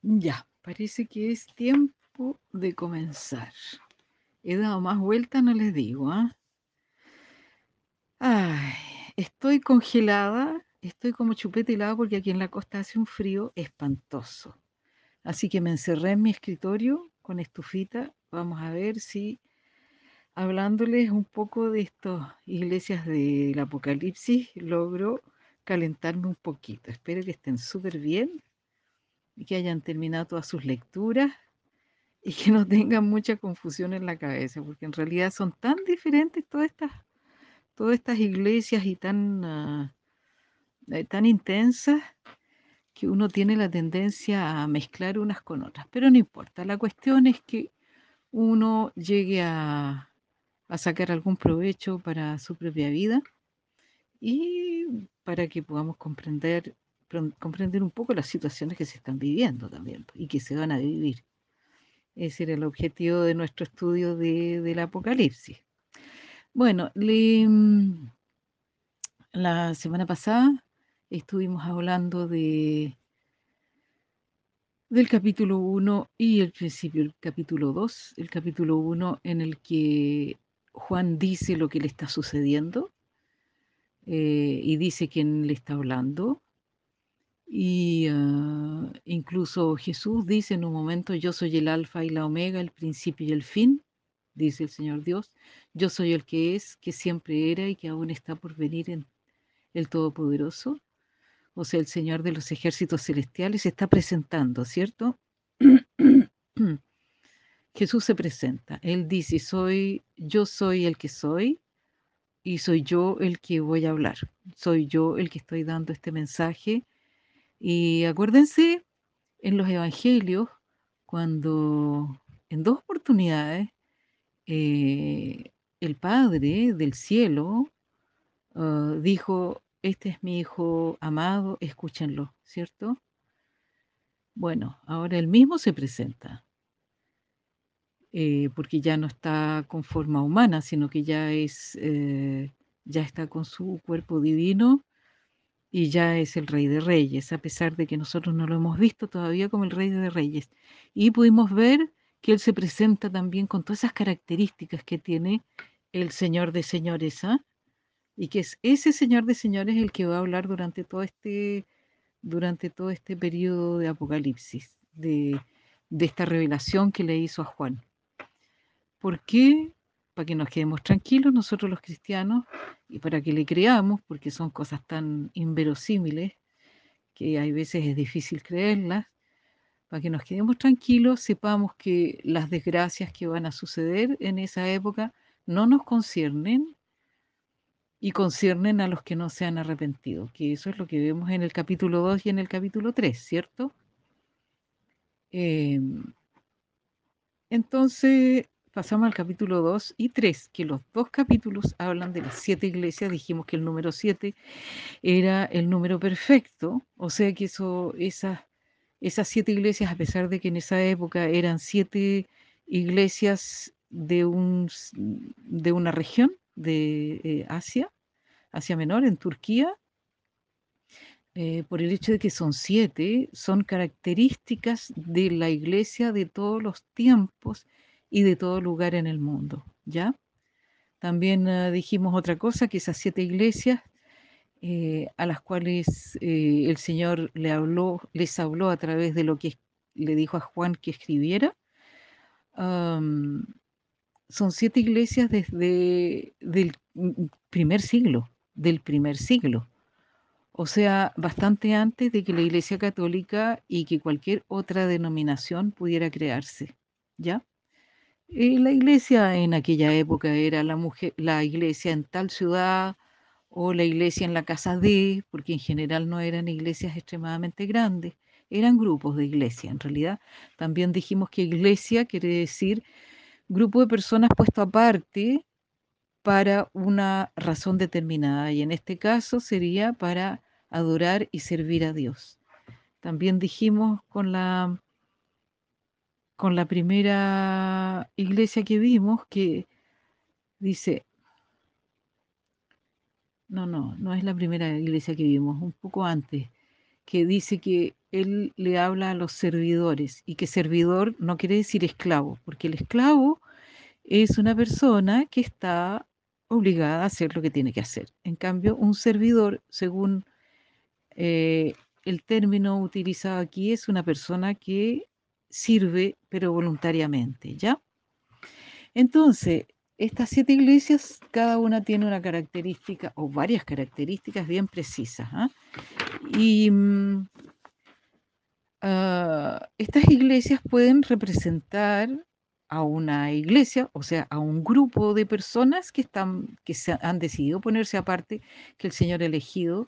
Ya, parece que es tiempo de comenzar. He dado más vueltas, no les digo, ¿ah? Ay, estoy congelada, estoy como chupete helado porque aquí en la costa hace un frío espantoso. Así que me encerré en mi escritorio con estufita. Vamos a ver si hablándoles un poco de estas iglesias del Apocalipsis logro calentarme un poquito. Espero que estén súper bien y que hayan terminado todas sus lecturas y que no tengan mucha confusión en la cabeza, porque en realidad son tan diferentes todas estas iglesias y tan intensas que uno tiene la tendencia a mezclar unas con otras. Pero no importa, la cuestión es que uno llegue a sacar algún provecho para su propia vida y para que podamos comprender un poco las situaciones que se están viviendo también y que se van a vivir. Ese era el objetivo de nuestro estudio del Apocalipsis. Bueno, la semana pasada estuvimos hablando del capítulo 1 y el principio del capítulo 2. El capítulo 1 en el que Juan dice lo que le está sucediendo y dice quién le está hablando. Y incluso Jesús dice en un momento, yo soy el alfa y la omega, el principio y el fin, dice el Señor Dios. Yo soy el que es, que siempre era y que aún está por venir en el Todopoderoso. O sea, el Señor de los ejércitos celestiales se está presentando, ¿cierto? Jesús se presenta. Él dice, yo soy el que soy y soy yo el que voy a hablar. Soy yo el que estoy dando este mensaje. Y acuérdense en los evangelios, cuando en dos oportunidades eh, el Padre del cielo dijo, este es mi hijo amado, escúchenlo, ¿cierto? Bueno, ahora él mismo se presenta, porque ya no está con forma humana, sino que ya está con su cuerpo divino y ya es el Rey de Reyes, a pesar de que nosotros no lo hemos visto todavía como el Rey de Reyes. Y pudimos ver que Él se presenta también con todas esas características que tiene el Señor de Señores, ¿ah? Y que es ese Señor de Señores el que va a hablar durante todo este periodo de Apocalipsis, de esta revelación que le hizo a Juan. ¿Por qué? Para que nos quedemos tranquilos nosotros los cristianos y para que le creamos, porque son cosas tan inverosímiles que hay veces es difícil creerlas, para que nos quedemos tranquilos, sepamos que las desgracias que van a suceder en esa época no nos conciernen y conciernen a los que no se han arrepentido, que eso es lo que vemos en el capítulo 2 y en el capítulo 3, ¿cierto? Eh, entonces, pasamos al capítulo 2 y 3, que los dos capítulos hablan de las 7 iglesias. Dijimos que el número 7 era el número perfecto, o sea que esas 7 iglesias, a pesar de que en esa época eran 7 iglesias de una región de Asia Menor, en Turquía, por el hecho de que son 7, son características de la iglesia de todos los tiempos y de todo lugar en el mundo, ¿ya? También dijimos otra cosa, que esas 7 iglesias a las cuales el Señor les habló a través de lo que le dijo a Juan que escribiera, am, son 7 iglesias desde del primer siglo. O sea, bastante antes de que la Iglesia Católica y que cualquier otra denominación pudiera crearse, ¿ya? La iglesia en aquella época era la iglesia en tal ciudad o la iglesia en la casa de, porque en general no eran iglesias extremadamente grandes, eran grupos de iglesia. En realidad, también dijimos que iglesia quiere decir grupo de personas puesto aparte para una razón determinada, y en este caso sería para adorar y servir a Dios. También dijimos con la primera iglesia que vimos que dice, no es la primera iglesia que vimos, un poco antes, que dice que él le habla a los servidores y que servidor no quiere decir esclavo, porque el esclavo es una persona que está obligada a hacer lo que tiene que hacer. En cambio, un servidor, según el término utilizado aquí, es una persona que sirve, pero voluntariamente, ¿ya? Entonces, estas 7 iglesias, cada una tiene una característica o varias características bien precisas. ¿Ah? Y estas iglesias pueden representar a una iglesia, o sea, a un grupo de personas que han decidido ponerse aparte, que el Señor ha elegido.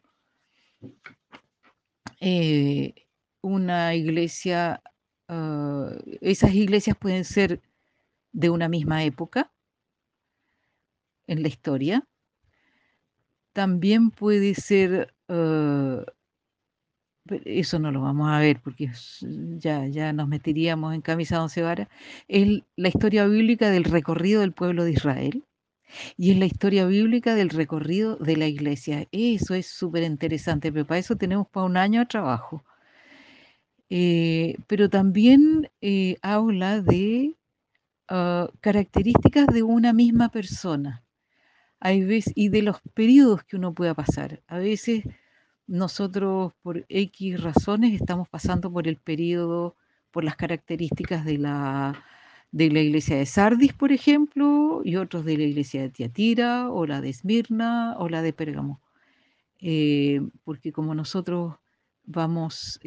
eh, una iglesia, esas iglesias pueden ser de una misma época en la historia. También puede ser, eso no lo vamos a ver porque ya nos meteríamos en camisa de once varas, es la historia bíblica del recorrido del pueblo de Israel y es la historia bíblica del recorrido de la iglesia. Eso es súper interesante, pero para eso tenemos para un año de trabajo. Pero también habla de características de una misma persona. Hay veces, y de los periodos que uno pueda pasar. A veces nosotros por X razones estamos pasando por el periodo, por las características de la iglesia de Sardis, por ejemplo, y otros de la iglesia de Tiatira, o la de Esmirna, o la de Pérgamo. Porque como nosotros vamos,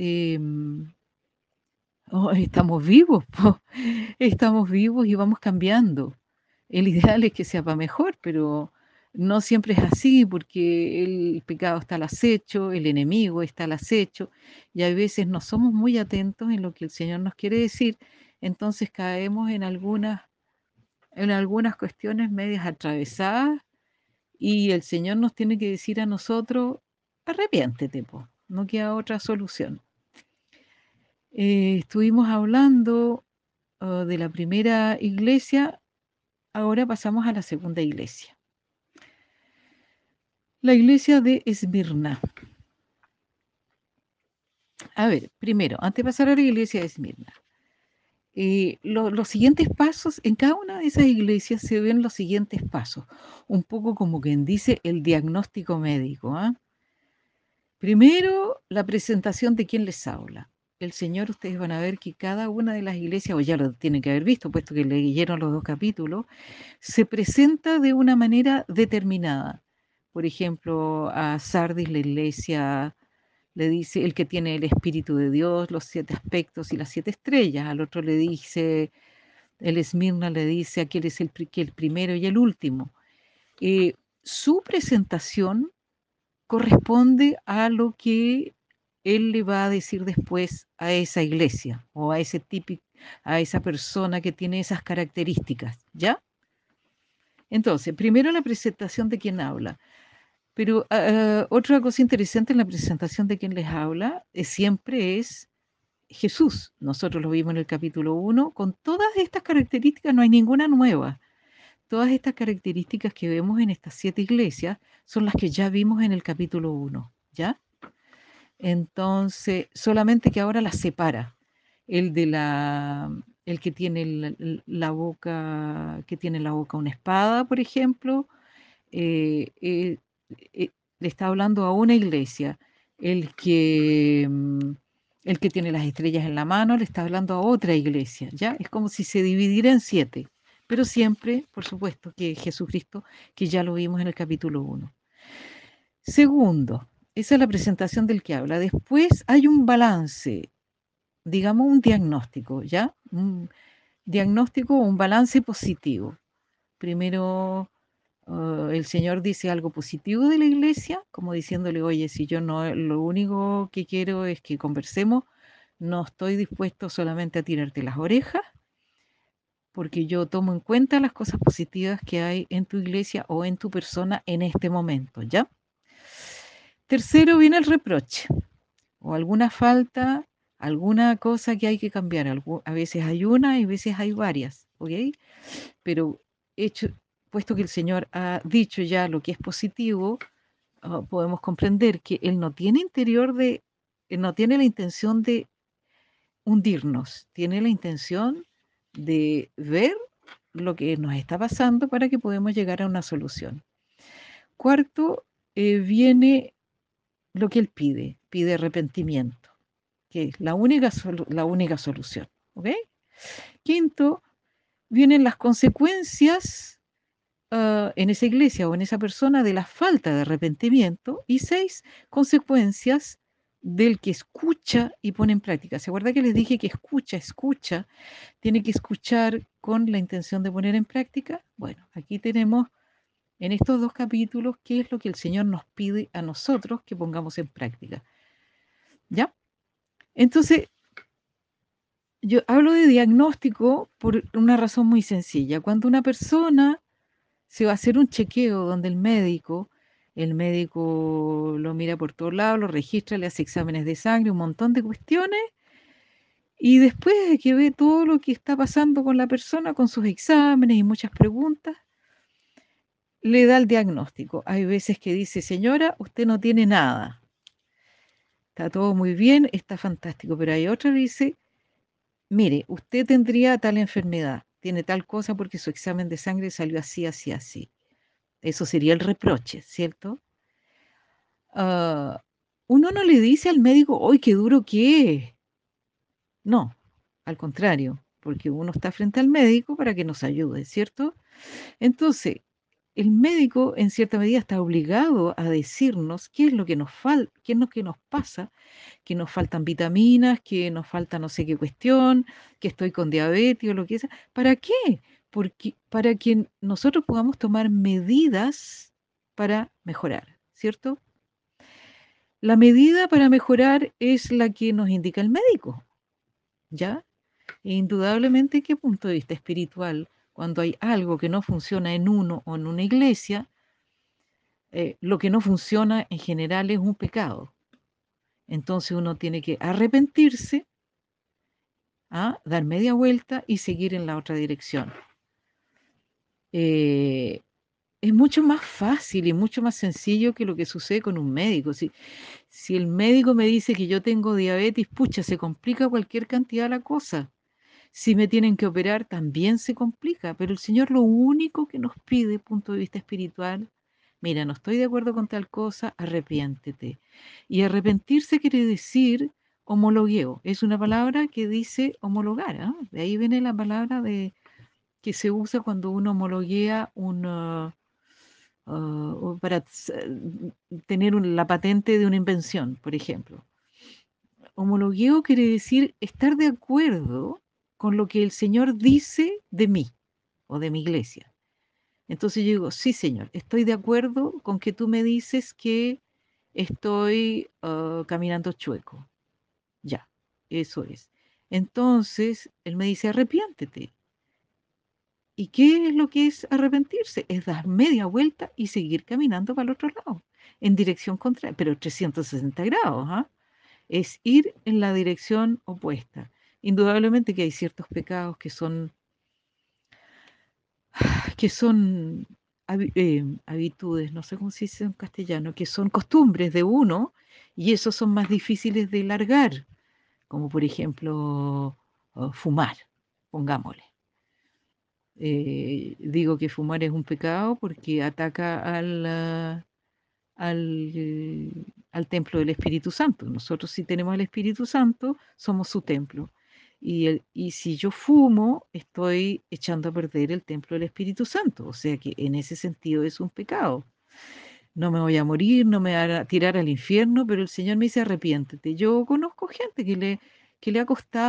estamos vivos, po, estamos vivos y vamos cambiando. El ideal es que sea para mejor, pero no siempre es así porque el pecado está al acecho, el enemigo está al acecho y a veces no somos muy atentos en lo que el Señor nos quiere decir, entonces caemos en algunas cuestiones medias atravesadas y el Señor nos tiene que decir a nosotros, arrepiéntete, po, no queda otra solución. Estuvimos hablando de la primera iglesia, ahora pasamos a la segunda iglesia. La iglesia de Esmirna. A ver, primero, antes de pasar a la iglesia de Esmirna, los siguientes pasos, en cada una de esas iglesias se ven los siguientes pasos, un poco como quien dice el diagnóstico médico. ¿Ah? Primero, la presentación de quien les habla. El Señor, ustedes van a ver que cada una de las iglesias, o ya lo tienen que haber visto, puesto que leyeron los 2 capítulos, se presenta de una manera determinada. Por ejemplo, a Sardis la iglesia le dice el que tiene el Espíritu de Dios, los 7 aspectos y las 7 estrellas. Al otro le dice, el Esmirna le dice aquel es que el primero y el último. Su presentación corresponde a lo que él le va a decir después a esa iglesia o a ese típico, a esa persona que tiene esas características, ¿ya? Entonces, primero la presentación de quien habla. Pero otra cosa interesante en la presentación de quien les habla siempre es Jesús. Nosotros lo vimos en el capítulo 1. Con todas estas características no hay ninguna nueva. Todas estas características que vemos en estas 7 iglesias son las que ya vimos en el capítulo 1. ¿Ya? Entonces, solamente que ahora las separa. El de el que tiene la boca, que tiene en la boca una espada, por ejemplo, eh, eh, le está hablando a una iglesia. El que, el que tiene las estrellas en la mano le está hablando a otra iglesia, ¿ya? Es como si se dividiera en 7, pero siempre, por supuesto, que Jesucristo, que ya lo vimos en el capítulo 1. Segundo, esa es la presentación del que habla. Después hay un balance, digamos un diagnóstico, ¿ya? Un diagnóstico o un balance positivo. Primero, el Señor dice algo positivo de la iglesia, como diciéndole, oye, si yo no, lo único que quiero es que conversemos, no estoy dispuesto solamente a tirarte las orejas, porque yo tomo en cuenta las cosas positivas que hay en tu iglesia o en tu persona en este momento, ¿ya? Tercero viene el reproche o alguna falta, alguna cosa que hay que cambiar. A veces hay una y a veces hay varias, ¿ok? Pero hecho, puesto que el Señor ha dicho ya lo que es positivo, podemos comprender que Él no tiene interior de no tiene la intención de hundirnos, tiene la intención de ver lo que nos está pasando para que podamos llegar a una solución. Cuarto, viene lo que él pide arrepentimiento, que es la única solución. ¿Ok? Quinto, vienen las consecuencias en esa iglesia o en esa persona de la falta de arrepentimiento. Y 6, consecuencias del que escucha y pone en práctica. ¿Se acuerda que les dije que escucha, tiene que escuchar con la intención de poner en práctica? Bueno, aquí tenemos en estos 2 capítulos qué es lo que el Señor nos pide a nosotros que pongamos en práctica. ¿Ya? Entonces, yo hablo de diagnóstico por una razón muy sencilla. Cuando una persona se va a hacer un chequeo donde el médico lo mira por todos lados, lo registra, le hace exámenes de sangre, un montón de cuestiones, y después de que ve todo lo que está pasando con la persona, con sus exámenes y muchas preguntas, le da el diagnóstico. Hay veces que dice, señora, usted no tiene nada, está todo muy bien, está fantástico, pero hay otra que dice, mire, usted tendría tal enfermedad, tiene tal cosa porque su examen de sangre salió así, así, así. Eso sería el reproche, ¿cierto? Uno no le dice al médico, ¡ay, qué duro que es! No, al contrario, porque uno está frente al médico para que nos ayude, ¿cierto? Entonces, el médico en cierta medida está obligado a decirnos qué es lo que nos falta, qué es lo que nos pasa, que nos faltan vitaminas, que nos falta no sé qué cuestión, que estoy con diabetes o lo que sea. ¿Para qué? Porque para que nosotros podamos tomar medidas para mejorar, ¿cierto? La medida para mejorar es la que nos indica el médico, ¿ya? E indudablemente, ¿qué punto de vista espiritual? Cuando hay algo que no funciona en uno o en una iglesia, lo que no funciona en general es un pecado. Entonces uno tiene que arrepentirse, dar media vuelta y seguir en la otra dirección. Eh, es mucho más fácil y mucho más sencillo que lo que sucede con un médico. Si el médico me dice que yo tengo diabetes, pucha, se complica cualquier cantidad la cosa. Si me tienen que operar, también se complica, pero el Señor lo único que nos pide, punto de vista espiritual, mira, no estoy de acuerdo con tal cosa, arrepiéntete. Y arrepentirse quiere decir homologueo. Es una palabra que dice homologar, ¿ah? De ahí viene la palabra que se usa cuando uno homologuea o para tener la patente de una invención, por ejemplo. Homologueo quiere decir estar de acuerdo con lo que el Señor dice de mí o de mi iglesia. Entonces yo digo, sí, Señor, estoy de acuerdo con que tú me dices que estoy caminando chueco. Ya, eso es. Entonces él me dice, arrepiéntete. ¿Y qué es lo que es arrepentirse? Es dar media vuelta y seguir caminando para el otro lado, en dirección contraria, pero 360 grados, ¿ah? Es ir en la dirección opuesta. Indudablemente que hay ciertos pecados que son habitudes, no sé cómo se dice en castellano, que son costumbres de uno y esos son más difíciles de largar, como por ejemplo fumar, pongámosle. Digo que fumar es un pecado porque ataca al templo del Espíritu Santo. Nosotros si tenemos el Espíritu Santo, somos su templo. Y si yo fumo, estoy echando a perder el templo del Espíritu Santo. O sea que en ese sentido es un pecado. No me voy a morir, no me voy a tirar al infierno, pero el Señor me dice arrepiéntete. Yo conozco gente que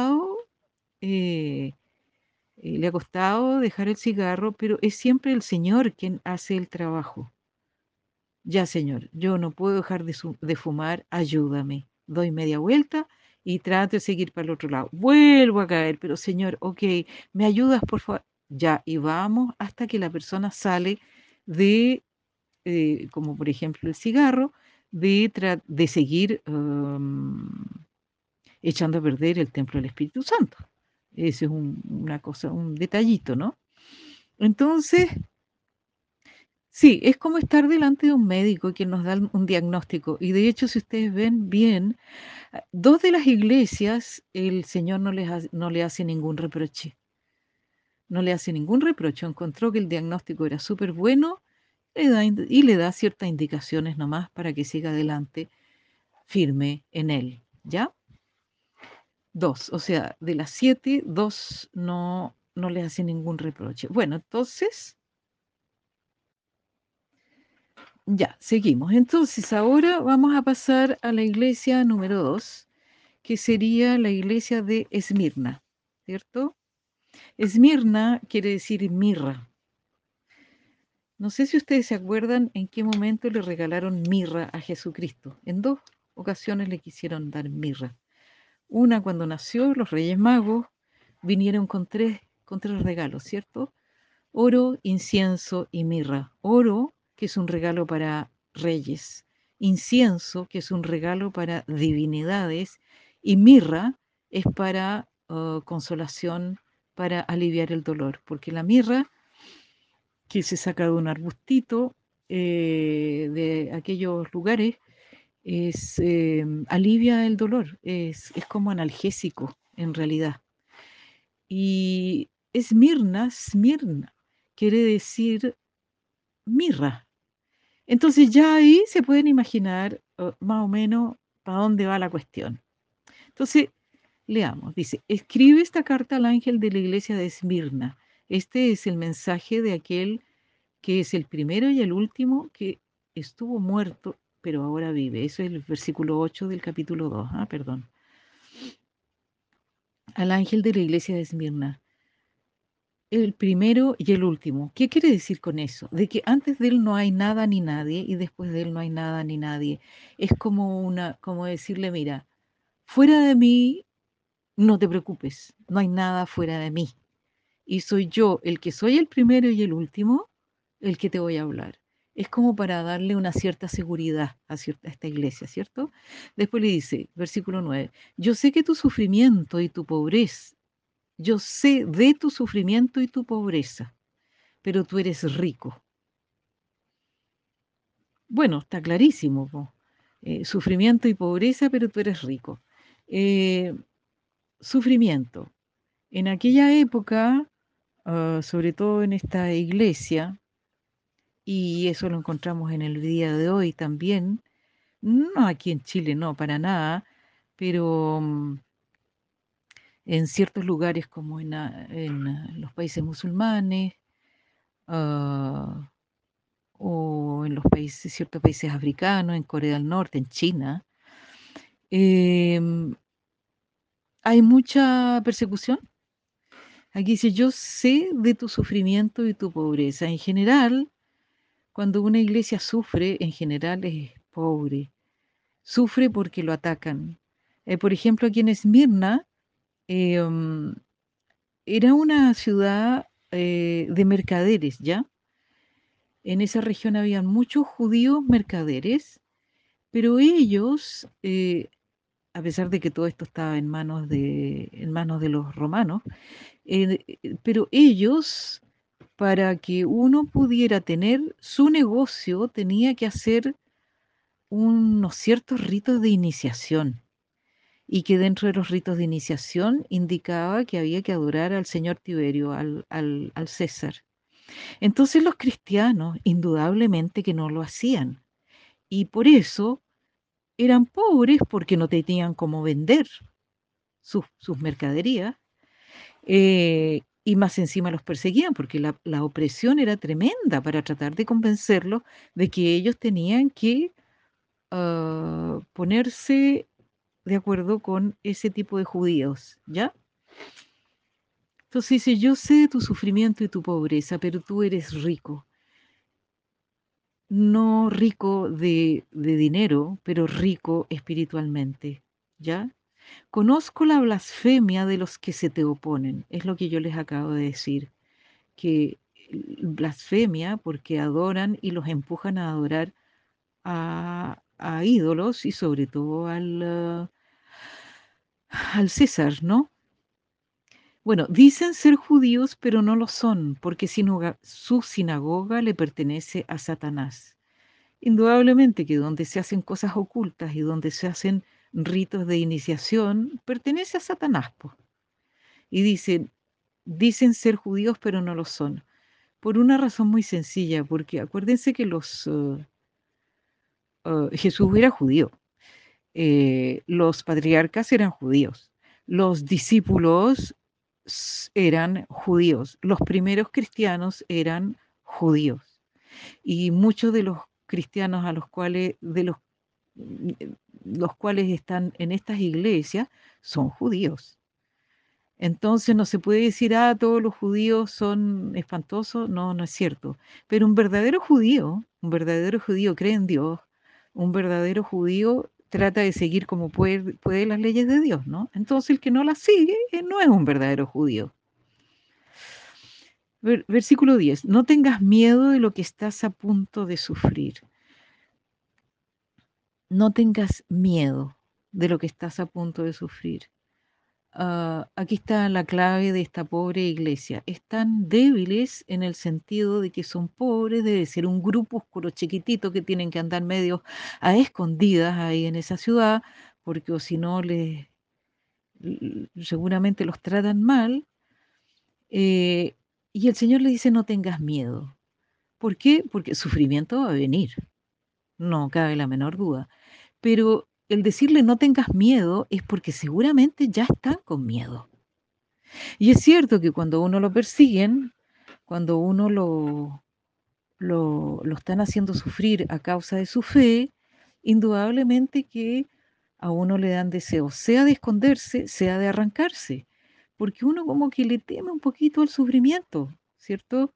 eh, le ha costado dejar el cigarro, pero es siempre el Señor quien hace el trabajo. Ya, Señor, yo no puedo dejar de fumar, ayúdame. Doy media vuelta y trato de seguir para el otro lado. Vuelvo a caer, pero Señor, ok, ¿me ayudas, por favor? Ya, y vamos hasta que la persona sale de, como por ejemplo el cigarro, de seguir echando a perder el templo del Espíritu Santo. Ese es una cosa, un detallito, ¿no? Entonces, Sí, es como estar delante de un médico que nos da un diagnóstico. Y de hecho, si ustedes ven bien, 2 de las iglesias, el Señor no le hace ningún reproche. No le hace ningún reproche. Encontró que el diagnóstico era súper bueno, y le da ciertas indicaciones nomás para que siga adelante firme en él, ¿ya? 2, o sea, de las 7, 2 no le hace ningún reproche. Bueno, entonces, ya, seguimos. Entonces, ahora vamos a pasar a la iglesia número 2, que sería la iglesia de Esmirna, ¿cierto? Esmirna quiere decir mirra. No sé si ustedes se acuerdan en qué momento le regalaron mirra a Jesucristo. En 2 ocasiones le quisieron dar mirra. Una cuando nació, los Reyes Magos vinieron con tres regalos, ¿cierto? Oro, incienso y mirra. Oro, que es un regalo para reyes. Incienso, que es un regalo para divinidades. Y mirra es para consolación, para aliviar el dolor. Porque la mirra, que se saca de un arbustito de aquellos lugares, alivia el dolor. Es como analgésico, en realidad. Y Smirna, quiere decir mirra. Entonces ya ahí se pueden imaginar más o menos para dónde va la cuestión. Entonces, leamos. Dice, escribe esta carta al ángel de la iglesia de Esmirna. Este es el mensaje de aquel que es el primero y el último que estuvo muerto, pero ahora vive. Eso es el versículo 8 del capítulo 2. Perdón. Al ángel de la iglesia de Esmirna. El primero y el último. ¿Qué quiere decir con eso? De que antes de él no hay nada ni nadie y después de él no hay nada ni nadie. Es como decirle, mira, fuera de mí, no te preocupes, no hay nada fuera de mí. Y soy yo, el que soy el primero y el último, el que te voy a hablar. Es como para darle una cierta seguridad a esta iglesia, ¿cierto? Después le dice, versículo 9, yo sé que tu sufrimiento y tu pobreza, yo sé de tu sufrimiento y tu pobreza, pero tú eres rico. Bueno, está clarísimo, po. Sufrimiento y pobreza, pero tú eres rico. Eh, Sufrimiento. En aquella época, sobre todo en esta iglesia, y eso lo encontramos en el día de hoy también, no aquí en Chile, no, para nada, pero en ciertos lugares como en los países musulmanes, ah, o en los países, ciertos países africanos, en Corea del Norte, en China, em, hay mucha persecución. Aquí dice, yo sé de tu sufrimiento y tu pobreza. En general, cuando una iglesia sufre, en general es pobre. Sufre porque lo atacan. Por ejemplo, aquí en Esmirna, em, era una ciudad de mercaderes, ¿ya? En esa región habían muchos judíos mercaderes, pero ellos, a pesar de que todo esto estaba en manos de los romanos, pero ellos, para que uno pudiera tener su negocio, tenía que hacer unos ciertos ritos de iniciación, y que dentro de los ritos de iniciación indicaba que había que adorar al señor Tiberio, al César. Entonces los cristianos, indudablemente que no lo hacían, y por eso eran pobres porque no tenían cómo vender sus mercaderías, y más encima los perseguían porque la opresión era tremenda para tratar de convencerlos de que ellos tenían que ponerse de acuerdo con ese tipo de judíos, ¿ya? Entonces dice, yo sé de tu sufrimiento y tu pobreza, pero tú eres rico. No rico de dinero, pero rico espiritualmente, ¿ya? Conozco la blasfemia de los que se te oponen, es lo que yo les acabo de decir, que blasfemia porque adoran y los empujan a adorar a ídolos y sobre todo al César, ¿no? Bueno, dicen ser judíos, pero no lo son, porque su sinagoga le pertenece a Satanás. Indudablemente que donde se hacen cosas ocultas y donde se hacen ritos de iniciación, pertenece a Satanás, po. Y dicen ser judíos, pero no lo son. Por una razón muy sencilla, porque acuérdense que Jesús era judío, los patriarcas eran judíos, los discípulos eran judíos, los primeros cristianos eran judíos y muchos de los cristianos a mm, los cuales están en estas iglesias son judíos. Entonces no se puede decir, ah, todos los judíos son espantosos. No, no es cierto. Pero un verdadero judío cree en Dios, un verdadero judío trata de seguir como puede las leyes de Dios, ¿no? Entonces el que no las sigue no es un verdadero judío. Versículo 10. No tengas miedo de lo que estás a punto de sufrir. No tengas miedo de lo que estás a punto de sufrir. Aquí está la clave de esta pobre iglesia. Están débiles en el sentido de que son pobres, debe ser un grupúsculo chiquitito que tienen que andar medio a escondidas ahí en esa ciudad, porque o si no seguramente los tratan mal. eh, y el Señor le dice, no tengas miedo. ¿Por qué? Porque sufrimiento va a venir, no cabe la menor duda. Pero el decirle no tengas miedo es porque seguramente ya están con miedo. Y es cierto que cuando uno lo persiguen, cuando uno lo están haciendo sufrir a causa de su fe, indudablemente que a uno le dan deseos, sea de esconderse, sea de arrancarse, porque uno como que le teme un poquito al sufrimiento, ¿cierto?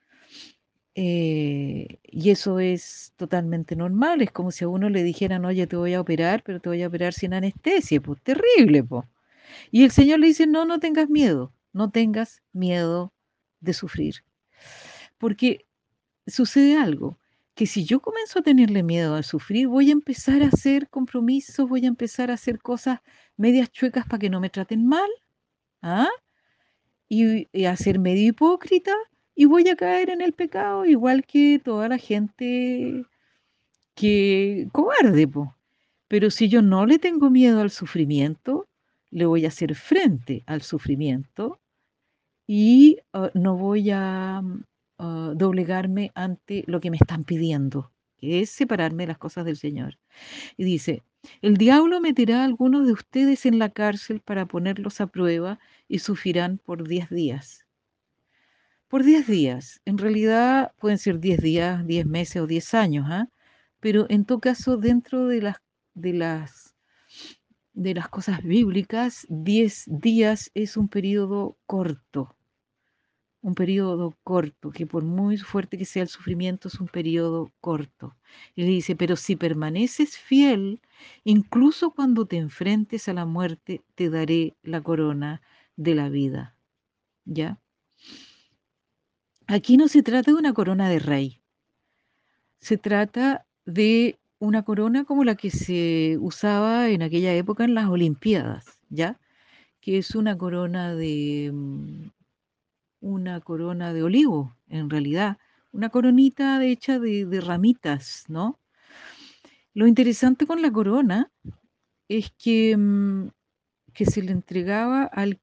Y eso es totalmente normal, es como si a uno le dijeran, oye, te voy a operar, pero te voy a operar sin anestesia, pues terrible, pues. Y el Señor le dice, no, no tengas miedo, no tengas miedo de sufrir. Porque sucede algo, que si yo comienzo a tenerle miedo a sufrir, voy a empezar a hacer compromisos, voy a empezar a hacer cosas medias chuecas para que no me traten mal, ¿ah? Y a ser medio hipócrita, y voy a caer en el pecado, igual que toda la gente que cobarde, po. Pero si yo no le tengo miedo al sufrimiento, le voy a hacer frente al sufrimiento y no voy a doblegarme ante lo que me están pidiendo, que es separarme de las cosas del Señor. Y dice, el diablo meterá a algunos de ustedes en la cárcel para ponerlos a prueba y sufrirán por 10 días. Por 10 días, en realidad pueden ser 10 días, 10 meses o 10 años, ¿ah? Pero en todo caso, dentro de las, de las cosas bíblicas, 10 días es un periodo corto, que por muy fuerte que sea el sufrimiento, es un periodo corto. Y le dice, pero si permaneces fiel, incluso cuando te enfrentes a la muerte, te daré la corona de la vida. ¿Ya? Aquí no se trata de una corona de rey, se trata de una corona como la que se usaba en aquella época en las Olimpiadas, ¿ya? Que es una corona de olivo, en realidad, una coronita hecha de ramitas, ¿no? Lo interesante con la corona es que se le entregaba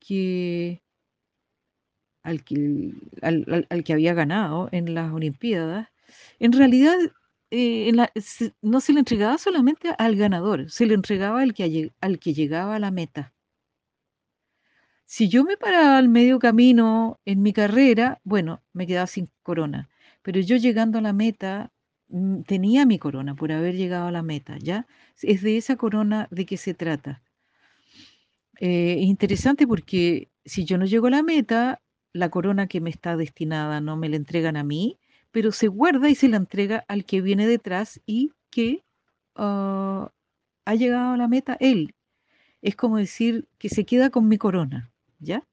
al que había ganado en las Olimpiadas. En realidad, no se le entregaba solamente al ganador, se le entregaba al que llegaba a la meta. Si yo me paraba al medio camino en mi carrera, bueno, me quedaba sin corona, pero yo llegando a la meta, tenía mi corona por haber llegado a la meta, ¿ya? Es de esa corona de que se trata. Interesante porque si yo no llego a la meta, la corona que me está destinada no me la entregan a mí, pero se guarda y se la entrega al que viene detrás y que ah, ha llegado a la meta él. Es como decir que se queda con mi corona, ¿ya?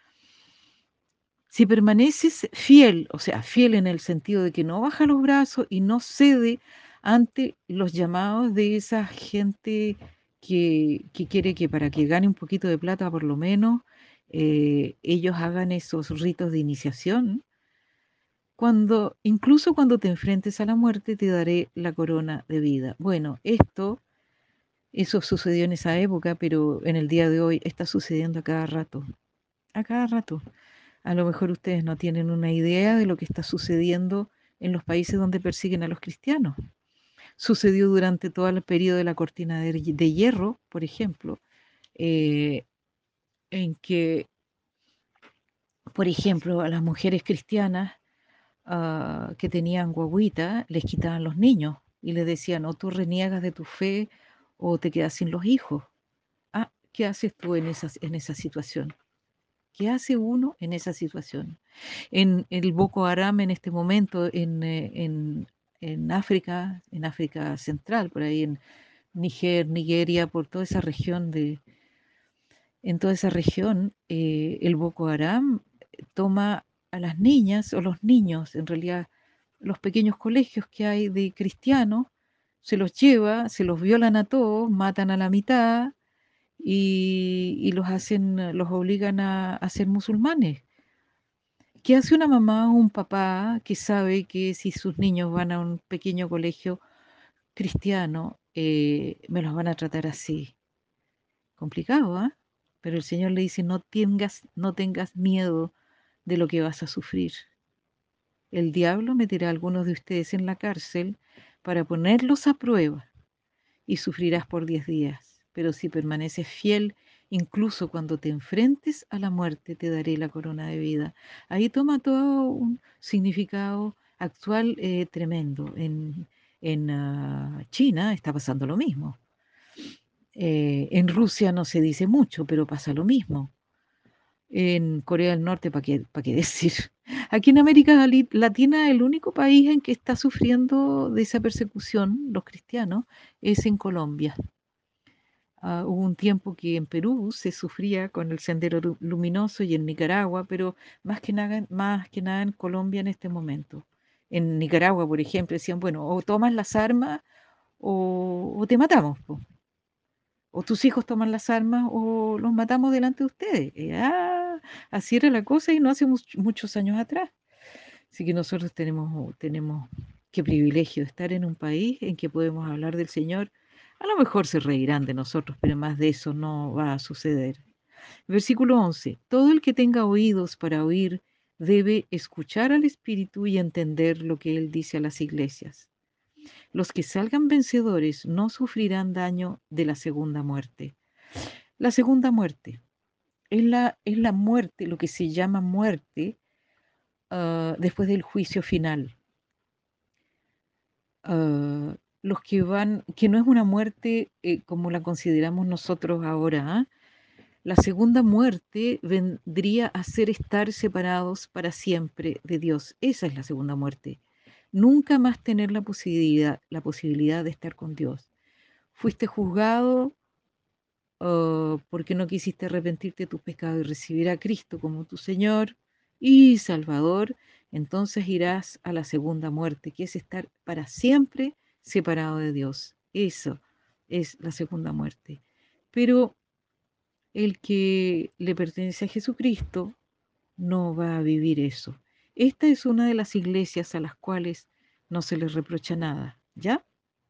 Si permaneces fiel, o sea, fiel en el sentido de que no baja los brazos y no cede ante los llamados de esa gente que quiere que para que gane un poquito de plata por lo menos, ellos hagan esos ritos de iniciación. Incluso cuando te enfrentes a la muerte, te daré la corona de vida. Bueno, eso sucedió en esa época, pero en el día de hoy está sucediendo a cada rato. A cada rato. A lo mejor ustedes no tienen una idea de lo que está sucediendo en los países donde persiguen a los cristianos. Sucedió durante todo el periodo de la cortina de hierro, por ejemplo, eh, en que, por ejemplo, a las mujeres cristianas que tenían guagüita les quitaban los niños y les decían, o tú reniegas de tu fe o te quedas sin los hijos. Ah, ¿qué haces tú en esa situación? ¿Qué hace uno en esa situación? En el Boko Haram en este momento, en África Central, por ahí en Níger, Nigeria, por toda esa región en toda esa región, el Boko Haram toma a las niñas o los niños, en realidad los pequeños colegios que hay de cristianos, se los lleva, se los violan a todos, matan a la mitad y los obligan a ser musulmanes. ¿Qué hace una mamá o un papá que sabe que si sus niños van a un pequeño colegio cristiano, me los van a tratar así? Complicado, ¿ah? Pero el Señor le dice, no tengas miedo de lo que vas a sufrir. El diablo meterá a algunos de ustedes en la cárcel para ponerlos a prueba y sufrirás por 10 días. Pero si permaneces fiel, incluso cuando te enfrentes a la muerte, te daré la corona de vida. Ahí toma todo un significado actual tremendo. En China está pasando lo mismo. En Rusia no se dice mucho, pero pasa lo mismo. En Corea del Norte, pa' qué decir? Aquí en América Latina, el único país en que está sufriendo de esa persecución, los cristianos, es en Colombia. Hubo un tiempo que en Perú se sufría con el Sendero Luminoso y en Nicaragua, pero más que nada en Colombia en este momento. En Nicaragua, por ejemplo, decían, bueno, o tomas las armas o te matamos, po. O tus hijos toman las armas o los matamos delante de ustedes. Así era la cosa y no hace muchos años atrás. Así que nosotros tenemos qué privilegio de estar en un país en que podemos hablar del Señor. A lo mejor se reirán de nosotros, pero más de eso no va a suceder. Versículo 11. Todo el que tenga oídos para oír debe escuchar al Espíritu y entender lo que Él dice a las iglesias. Los que salgan vencedores no sufrirán daño de la segunda muerte. La segunda muerte es la muerte, lo que se llama muerte, después del juicio final. Ah, que no es una muerte como la consideramos nosotros ahora, ¿ah? La segunda muerte vendría a ser estar separados para siempre de Dios. Esa es la segunda muerte. Nunca más tener la posibilidad de estar con Dios. Fuiste juzgado porque no quisiste arrepentirte de tus pecados y recibir a Cristo como tu Señor y Salvador, entonces irás a la segunda muerte, que es estar para siempre separado de Dios. Eso es la segunda muerte. Pero el que le pertenece a Jesucristo no va a vivir eso. Esta es una de las iglesias a las cuales no se les reprocha nada, ¿ya?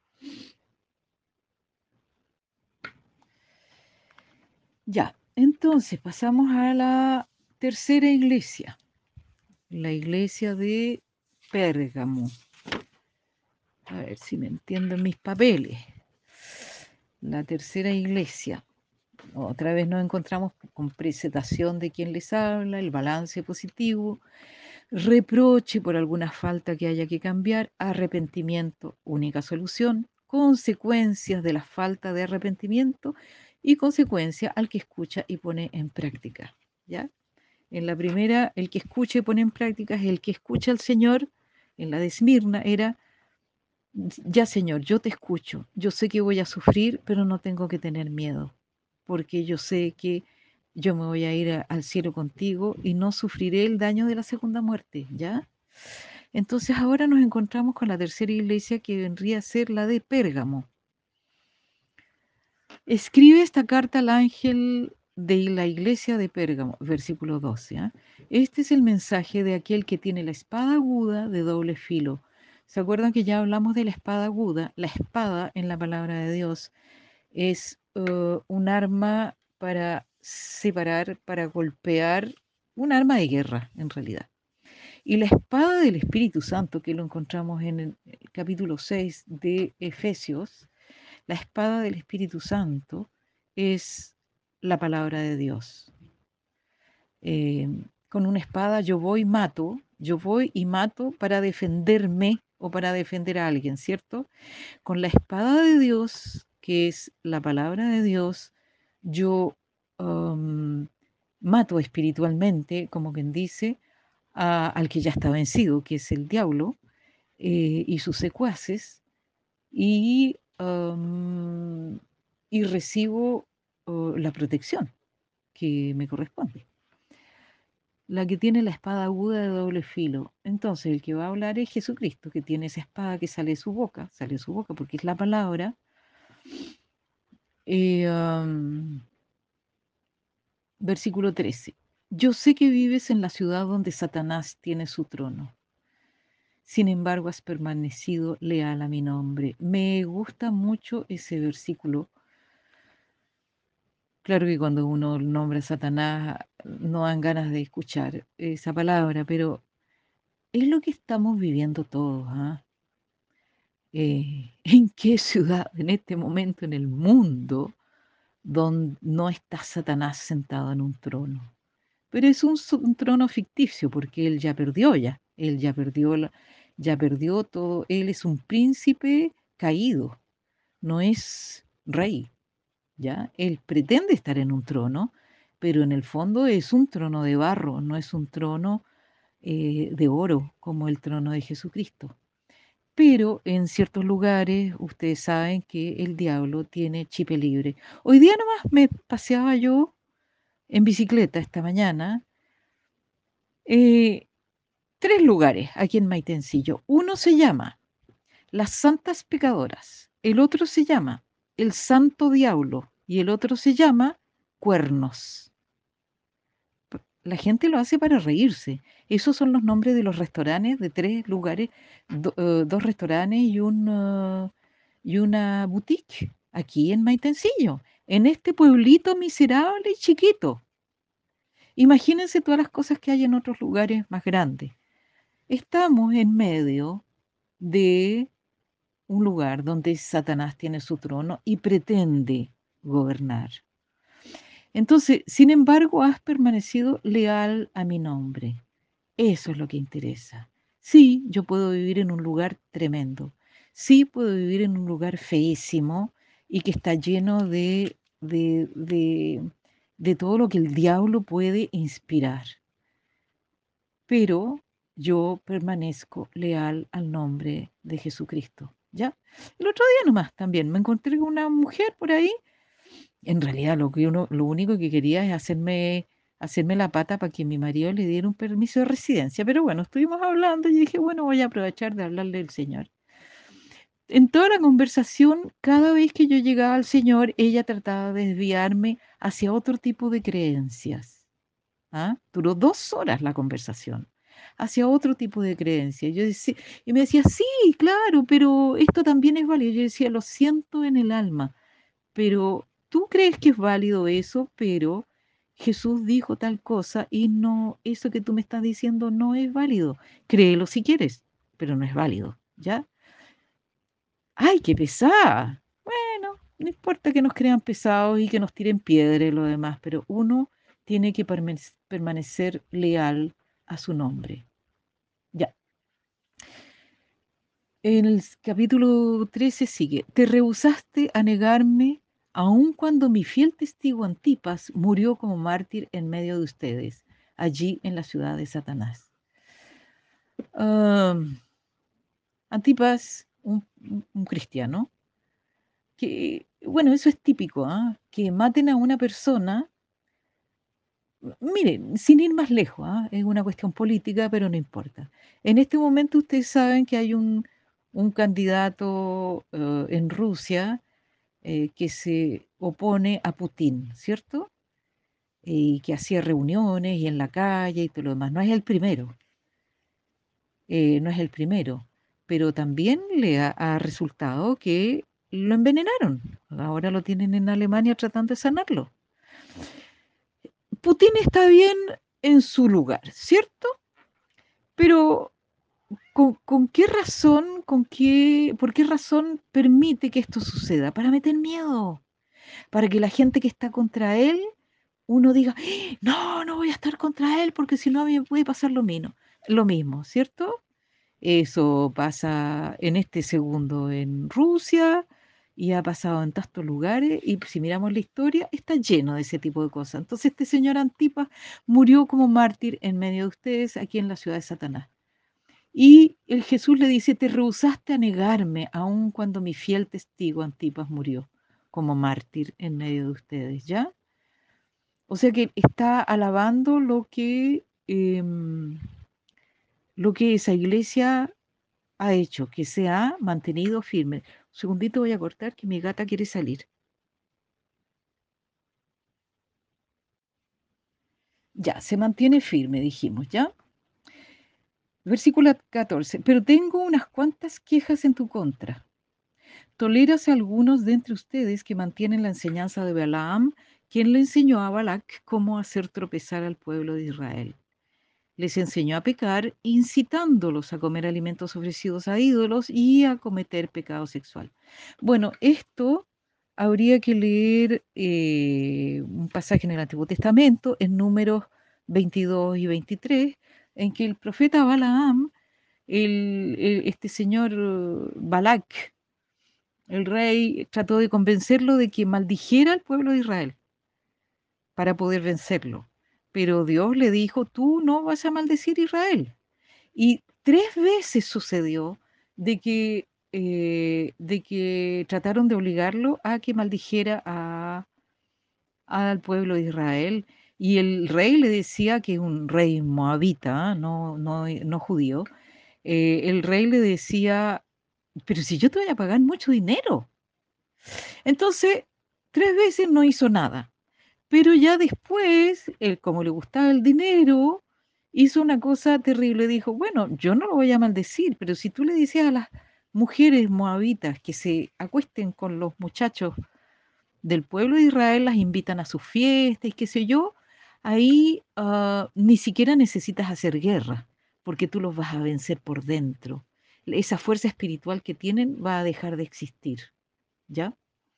Ya, entonces pasamos a la tercera iglesia, la iglesia de Pérgamo. A ver si me entienden mis papeles. La tercera iglesia. Otra vez nos encontramos con presentación de quien les habla, el balance positivo, reproche por alguna falta que haya que cambiar, arrepentimiento, única solución, consecuencias de la falta de arrepentimiento y consecuencia al que escucha y pone en práctica. ¿Ya? En la primera, el que escucha y pone en práctica es el que escucha al Señor. En la de Esmirna era, ya Señor, yo te escucho, yo sé que voy a sufrir, pero no tengo que tener miedo, porque yo sé que yo me voy a ir al cielo contigo y no sufriré el daño de la segunda muerte, ¿ya? Entonces ahora nos encontramos con la tercera iglesia que vendría a ser la de Pérgamo. Escribe esta carta al ángel de la iglesia de Pérgamo, versículo 12. ¿Ah? Este es el mensaje de aquel que tiene la espada aguda de doble filo. ¿Se acuerdan que ya hablamos de la espada aguda? La espada en la palabra de Dios es un arma para separar, para golpear, un arma de guerra en realidad. Y la espada del Espíritu Santo, que lo encontramos en el capítulo 6 de Efesios, la espada del Espíritu Santo es la palabra de Dios. Con una espada yo voy y mato para defenderme o para defender a alguien, ¿cierto? Con la espada de Dios, que es la palabra de Dios, yo mato espiritualmente, como quien dice, al que ya está vencido, que es el diablo y sus secuaces, y, y recibo la protección que me corresponde. La que tiene la espada aguda de doble filo. Entonces, el que va a hablar es Jesucristo, que tiene esa espada que sale de su boca porque es la palabra. Versículo 13. Yo sé que vives en la ciudad donde Satanás tiene su trono. Sin embargo, has permanecido leal a mi nombre. Me gusta mucho ese versículo. Claro que cuando uno nombra a Satanás no dan ganas de escuchar esa palabra, pero es lo que estamos viviendo todos. ¿Ah? ¿En qué ciudad en este momento en el mundo donde no está Satanás sentado en un trono? Pero es un trono ficticio porque él ya perdió ya. Él ya perdió, ya perdió todo. Él es un príncipe caído, no es rey. ¿Ya? Él pretende estar en un trono, pero en el fondo es un trono de barro, no es un trono de oro como el trono de Jesucristo. Pero en ciertos lugares ustedes saben que el diablo tiene chip libre. Hoy día nomás me paseaba yo en bicicleta esta mañana. eh, Tres lugares aquí en Maitencillo. Uno se llama Las Santas Pecadoras, el otro se llama El Santo Diablo y el otro se llama Cuernos. La gente lo hace para reírse. Esos son los nombres de los restaurantes, de tres lugares, dos restaurantes y una boutique aquí en Maitencillo, en este pueblito miserable y chiquito. Imagínense todas las cosas que hay en otros lugares más grandes. Estamos en medio de un lugar donde Satanás tiene su trono y pretende gobernar. Entonces, sin embargo, has permanecido leal a mi nombre. Eso es lo que interesa. Sí, yo puedo vivir en un lugar tremendo. Sí, puedo vivir en un lugar feísimo y que está lleno de todo lo que el diablo puede inspirar. Pero yo permanezco leal al nombre de Jesucristo. ¿Ya? El otro día nomás también me encontré con una mujer por ahí. En realidad lo único que quería es hacerme la pata para que mi marido le diera un permiso de residencia. Pero bueno, estuvimos hablando y dije, bueno, voy a aprovechar de hablarle al Señor. En toda la conversación, cada vez que yo llegaba al Señor, ella trataba de desviarme hacia otro tipo de creencias. ¿Ah? Duró 2 horas la conversación, hacia otro tipo de creencias. Yo decía, y me decía, sí, claro, pero esto también es válido. Yo decía, lo siento en el alma, pero tú crees que es válido eso, pero Jesús dijo tal cosa y no, eso que tú me estás diciendo no es válido. Créelo si quieres, pero no es válido, ¿ya? ¡Ay, qué pesada! Bueno, no importa que nos crean pesados y que nos tiren piedra y lo demás, pero uno tiene que permanecer leal a su nombre. Ya. En el capítulo 13 sigue, te rehusaste a negarme aun cuando mi fiel testigo Antipas murió como mártir en medio de ustedes, allí en la ciudad de Satanás. Am, Antipas, un cristiano, que, bueno, eso es típico, ¿ah? Que maten a una persona, miren, sin ir más lejos, ¿ah? Es una cuestión política, pero no importa. En este momento ustedes saben que hay un candidato en Rusia que se opone a Putin, ¿cierto? y que hacía reuniones y en la calle y todo lo demás. No es el primero, no es el primero, pero también le ha resultado que lo envenenaron. Ahora lo tienen en Alemania tratando de sanarlo. Putin está bien en su lugar, ¿cierto? Pero ¿con qué razón, por qué razón permite que esto suceda? Para meter miedo, para que la gente que está contra él, uno diga, "¡Ah! No, no voy a estar contra él porque si no me puede pasar lo mismo, ¿cierto? Eso pasa en este segundo en Rusia y ha pasado en tantos lugares y si miramos la historia está lleno de ese tipo de cosas. Entonces este señor Antipas murió como mártir en medio de ustedes aquí en la ciudad de Satanás. Y el Jesús le dice, te rehusaste a negarme aun cuando mi fiel testigo Antipas murió como mártir en medio de ustedes, ¿ya? O sea que está alabando lo que esa iglesia ha hecho, que se ha mantenido firme. Un segundito voy a cortar que mi gata quiere salir. Ya, se mantiene firme, dijimos, ¿ya? Versículo 14. Pero tengo unas cuantas quejas en tu contra. Toleras a algunos de entre ustedes que mantienen la enseñanza de Balaam, quien le enseñó a Balac cómo hacer tropezar al pueblo de Israel. Les enseñó a pecar, incitándolos a comer alimentos ofrecidos a ídolos y a cometer pecado sexual. Bueno, esto habría que leer un pasaje en el Antiguo Testamento, en Números 22 y 23, en que el profeta Balaam, este señor Balac, el rey, trató de convencerlo de que maldijera al pueblo de Israel para poder vencerlo. Pero Dios le dijo, tú no vas a maldecir a Israel. Y 3 veces sucedió de que trataron de obligarlo a que maldijera al pueblo de Israel. Y el rey le decía que un rey moabita, no judío, el rey le decía, pero si yo te voy a pagar mucho dinero. Entonces, 3 veces no hizo nada. Pero ya después, él como le gustaba el dinero, hizo una cosa terrible. Dijo, bueno, yo no lo voy a maldecir, pero si tú le dices a las mujeres moabitas que se acuesten con los muchachos del pueblo de Israel, las invitan a sus fiestas y qué sé yo, ahí ni siquiera necesitas hacer guerra, porque tú los vas a vencer por dentro. Esa fuerza espiritual que tienen va a dejar de existir, ¿ya?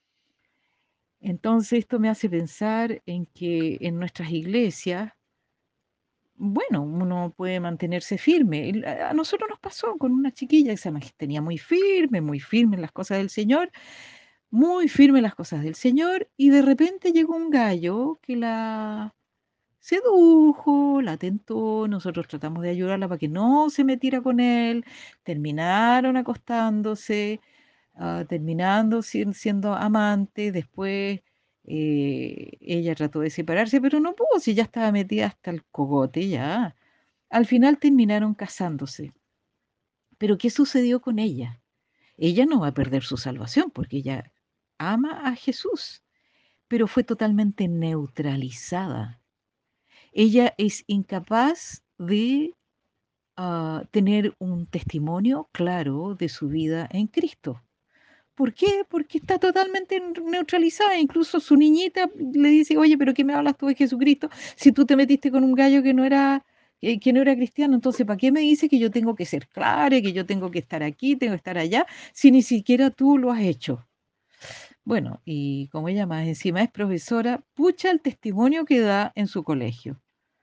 Entonces esto me hace pensar en que en nuestras iglesias, bueno, uno puede mantenerse firme. A nosotros nos pasó con una chiquilla que se mantenía muy firme en las cosas del Señor, muy firme en las cosas del Señor, y de repente llegó un gallo que la sedujo, la tentó, nosotros tratamos de ayudarla para que no se metiera con él, terminaron acostándose, terminando siendo amantes, después ella trató de separarse, pero no pudo, si ya estaba metida hasta el cogote ya. Al final terminaron casándose. Pero ¿qué sucedió con ella? Ella no va a perder su salvación porque ella ama a Jesús, pero fue totalmente neutralizada. Ella es incapaz de tener un testimonio claro de su vida en Cristo. ¿Por qué? Porque está totalmente neutralizada. Incluso su niñita le dice, oye, pero ¿qué me hablas tú de Jesucristo si tú te metiste con un gallo que no era cristiano? Entonces, ¿para qué me dice que yo tengo que ser clara, que yo tengo que estar aquí, tengo que estar allá, si ni siquiera tú lo has hecho? Bueno, y como ella más encima es profesora, pucha el testimonio que da en su colegio.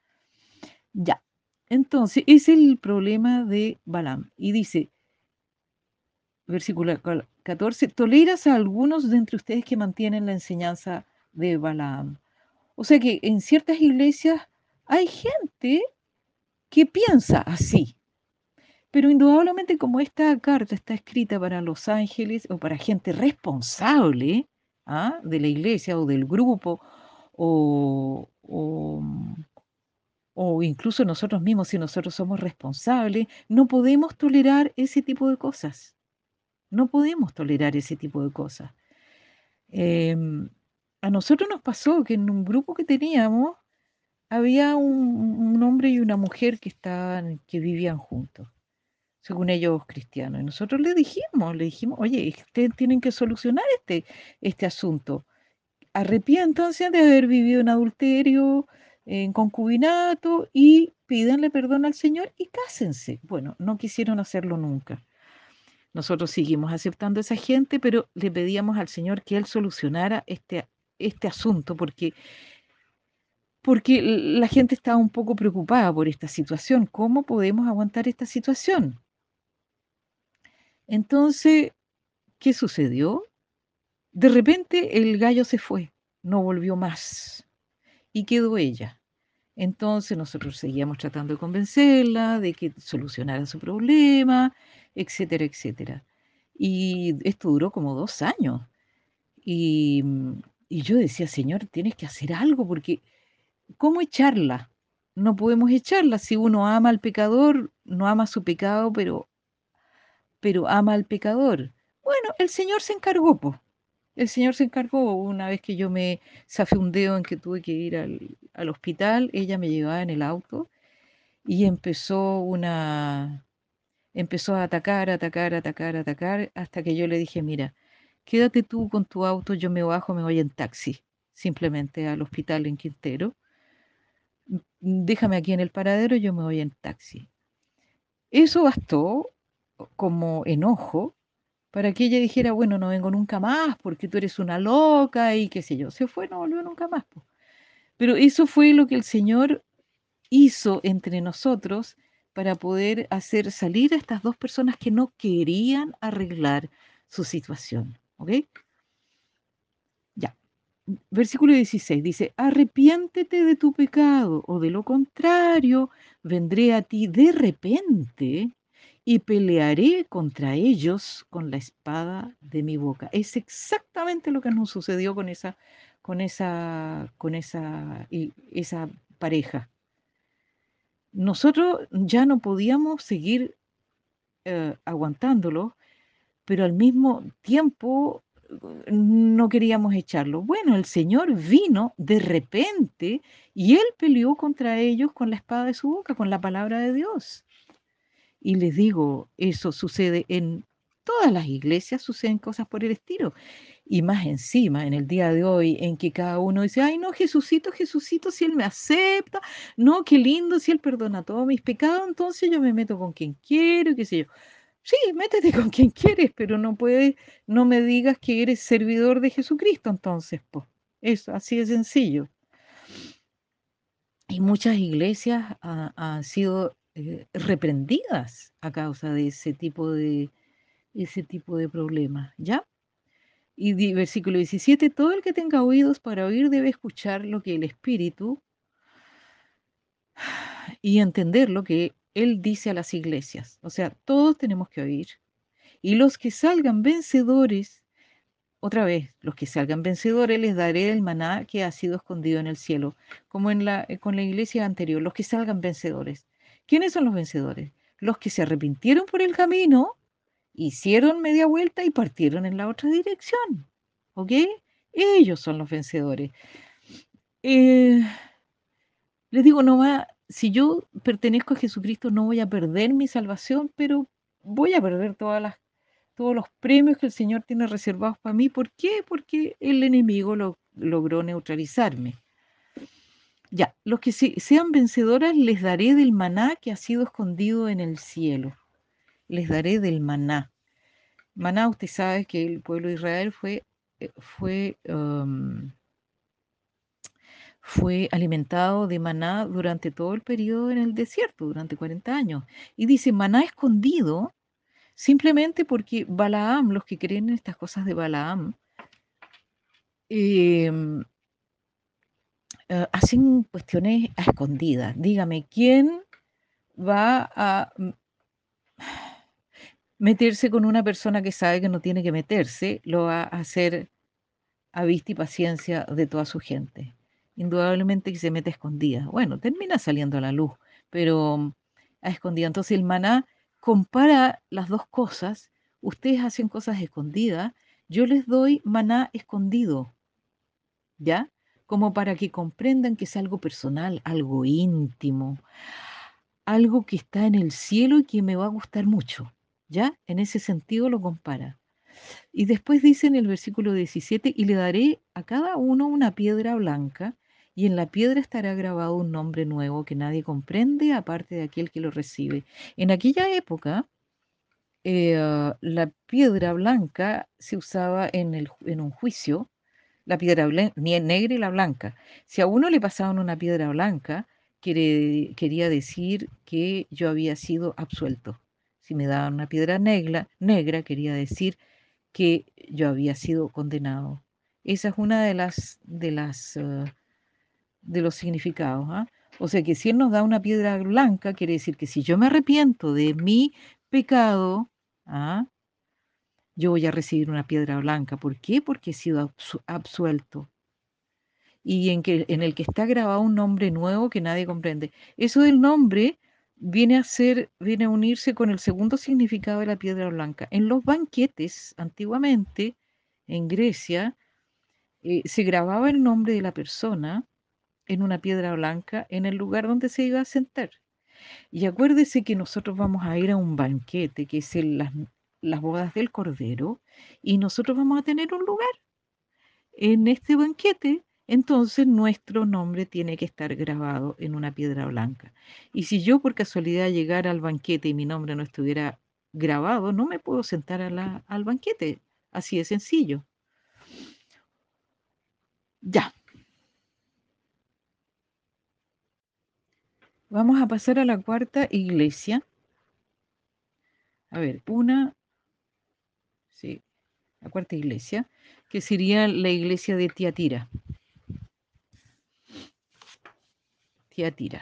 Ya. Entonces, ese es el problema de Balaam. Y dice, versículo 14, toleras a algunos de entre ustedes que mantienen la enseñanza de Balaam. O sea que en ciertas iglesias hay gente que piensa así, pero indudablemente como esta carta está escrita para los ángeles o para gente responsable de la iglesia o del grupo o, o, o incluso nosotros mismos, si nosotros somos responsables, no podemos tolerar ese tipo de cosas. No podemos tolerar ese tipo de cosas. Em, a nosotros nos pasó que en un grupo que teníamos, había un hombre y una mujer que vivían juntos, según ellos cristianos. Y nosotros le dijimos, oye, ustedes tienen que solucionar este asunto. Arrepiéntanse de haber vivido en adulterio, en concubinato y pídanle perdón al Señor y cásense. Bueno, no quisieron hacerlo nunca. Nosotros seguimos aceptando a esa gente, pero le pedíamos al Señor que Él solucionara este asunto, porque la gente estaba un poco preocupada por esta situación. ¿Cómo podemos aguantar esta situación? Entonces, ¿qué sucedió? De repente el gallo se fue, no volvió más y quedó ella. Entonces nosotros seguíamos tratando de convencerla de que solucionara su problema, etcétera, etcétera. Y esto duró como 2 años. Y, y yo decía, Señor, tienes que hacer algo porque ¿cómo echarla? No podemos echarla. Si uno ama al pecador, no ama su pecado, pero ama al pecador. Bueno, el Señor se encargó, po. El Señor se encargó. Una vez que yo me zafé un dedo en que tuve que ir al hospital, ella me llevaba en el auto y empezó a atacar, atacar, atacar, atacar, hasta que yo le dije, mira, quédate tú con tu auto, yo me bajo, me voy en taxi, simplemente al hospital en Quintero. Déjame aquí en el paradero, yo me voy en taxi. Eso bastó como enojo para que ella dijera, bueno, no vengo nunca más porque tú eres una loca y qué sé yo. Se fue, no volvió nunca más, po. Pero eso fue lo que el Señor hizo entre nosotros para poder hacer salir a estas dos personas que no querían arreglar su situación. ¿Ok? Ya. Versículo 16 dice, arrepiéntete de tu pecado, o de lo contrario, vendré a ti de repente y pelearé contra ellos con la espada de mi boca. Es exactamente lo que nos sucedió esa pareja. Nosotros ya no podíamos seguir aguantándolo, pero al mismo tiempo no queríamos echarlo. Bueno, el Señor vino de repente y Él peleó contra ellos con la espada de su boca, con la palabra de Dios. Y les digo, eso sucede en todas las iglesias, suceden cosas por el estilo. Y más encima, en el día de hoy, en que cada uno dice, ay, no, Jesucito, Jesucito, si Él me acepta, no, qué lindo, si Él perdona todos mis pecados, entonces yo me meto con quien quiero, qué sé yo. Sí, métete con quien quieres, pero no me digas que eres servidor de Jesucristo, entonces, pues. Eso, así de sencillo. Y muchas iglesias han sido reprendidas a causa de ese tipo de problemas, ¿ya? Y versículo 17, todo el que tenga oídos para oír debe escuchar lo que el Espíritu y entender lo que Él dice a las iglesias. O sea, todos tenemos que oír. Y los que salgan vencedores, otra vez, los que salgan vencedores les daré el maná que ha sido escondido en el cielo, como con la iglesia anterior, los que salgan vencedores. ¿Quiénes son los vencedores? Los que se arrepintieron por el camino, hicieron media vuelta y partieron en la otra dirección. ¿Ok? Ellos son los vencedores. Eh, Les digo, no va, si yo pertenezco a Jesucristo, no voy a perder mi salvación, pero voy a perder todos los premios que el Señor tiene reservados para mí. ¿Por qué? Porque el enemigo logró neutralizarme. Ya, los que sean vencedoras les daré del maná que ha sido escondido en el cielo. Les daré del maná. Maná, usted sabe que el pueblo de Israel fue alimentado de maná durante todo el periodo en el desierto, durante 40 años. Y dice maná escondido simplemente porque Balaam, los que creen en estas cosas de Balaam, em, hacen cuestiones a escondidas. Dígame, ¿quién va a meterse con una persona que sabe que no tiene que meterse? Lo va a hacer a vista y paciencia de toda su gente. Indudablemente que se mete a escondidas. Bueno, termina saliendo a la luz, pero a escondidas. Entonces el maná compara las dos cosas. Ustedes hacen cosas escondidas, yo les doy maná escondido, ¿ya? como para que comprendan que es algo personal, algo íntimo, algo que está en el cielo y que me va a gustar mucho, ¿ya? En ese sentido lo compara. Y después dice en el versículo 17, y le daré a cada uno una piedra blanca, y en la piedra estará grabado un nombre nuevo que nadie comprende aparte de aquel que lo recibe. En aquella época, la piedra blanca se usaba en un juicio, la piedra negra y la blanca. Si a uno le pasaban una piedra blanca, quería decir que yo había sido absuelto. Si me daban una piedra negra, quería decir que yo había sido condenado. Esa es una de los significados, ¿ah? O sea que si Él nos da una piedra blanca, quiere decir que si yo me arrepiento de mi pecado, ¿ah? Yo voy a recibir una piedra blanca. ¿Por qué? Porque he sido absuelto. Y en el que está grabado un nombre nuevo que nadie comprende. Eso del nombre viene a unirse con el segundo significado de la piedra blanca. En los banquetes, antiguamente, en Grecia, se grababa el nombre de la persona en una piedra blanca en el lugar donde se iba a sentar. Y acuérdese que nosotros vamos a ir a un banquete, que es las bodas del Cordero, y nosotros vamos a tener un lugar en este banquete. Entonces nuestro nombre tiene que estar grabado en una piedra blanca. Y si yo por casualidad llegara al banquete y mi nombre no estuviera grabado, no me puedo sentar al banquete. Así de sencillo. Ya, vamos a pasar a la cuarta iglesia. A ver, sí, la cuarta iglesia, que sería la iglesia de Tiatira. Tiatira.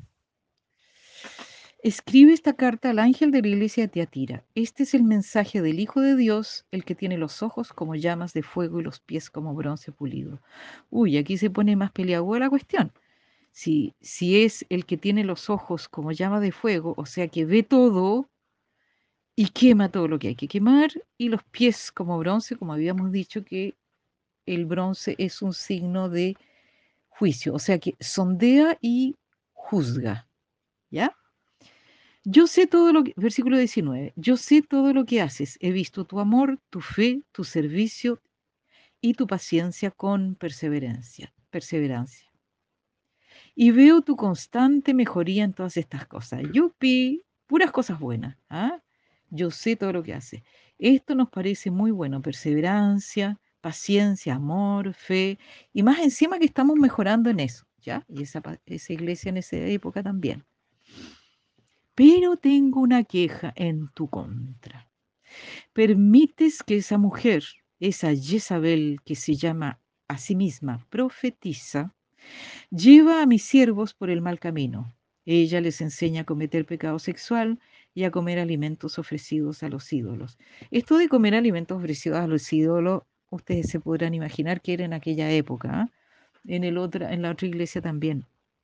Escribe esta carta al ángel de la iglesia de Tiatira. Este es el mensaje del Hijo de Dios, el que tiene los ojos como llamas de fuego y los pies como bronce pulido. Uy, aquí se pone más peliaguda la cuestión. Si es el que tiene los ojos como llama de fuego, o sea que ve todo y quema todo lo que hay que quemar, y los pies como bronce, como habíamos dicho que el bronce es un signo de juicio, o sea que sondea y juzga, ¿ya? Yo sé todo lo que, versículo 19, yo sé todo lo que haces, he visto tu amor, tu fe, tu servicio y tu paciencia con perseverancia. Y veo tu constante mejoría en todas estas cosas. Yupi, puras cosas buenas, ¿ah? Yo sé todo lo que haces. Esto nos parece muy bueno, perseverancia, paciencia, amor, fe, y más encima que estamos mejorando en eso, ¿ya? Y esa iglesia en esa época también. Pero tengo una queja en tu contra. Permites que esa mujer, esa Jezabel que se llama a sí misma profetiza, lleva a mis siervos por el mal camino. Ella les enseña a cometer pecado sexual y a comer alimentos ofrecidos a los ídolos. Esto de comer alimentos ofrecidos a los ídolos, ustedes se podrán imaginar que era en aquella época, ¿ah? En la otra iglesia también.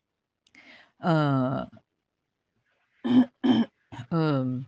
Ah, um,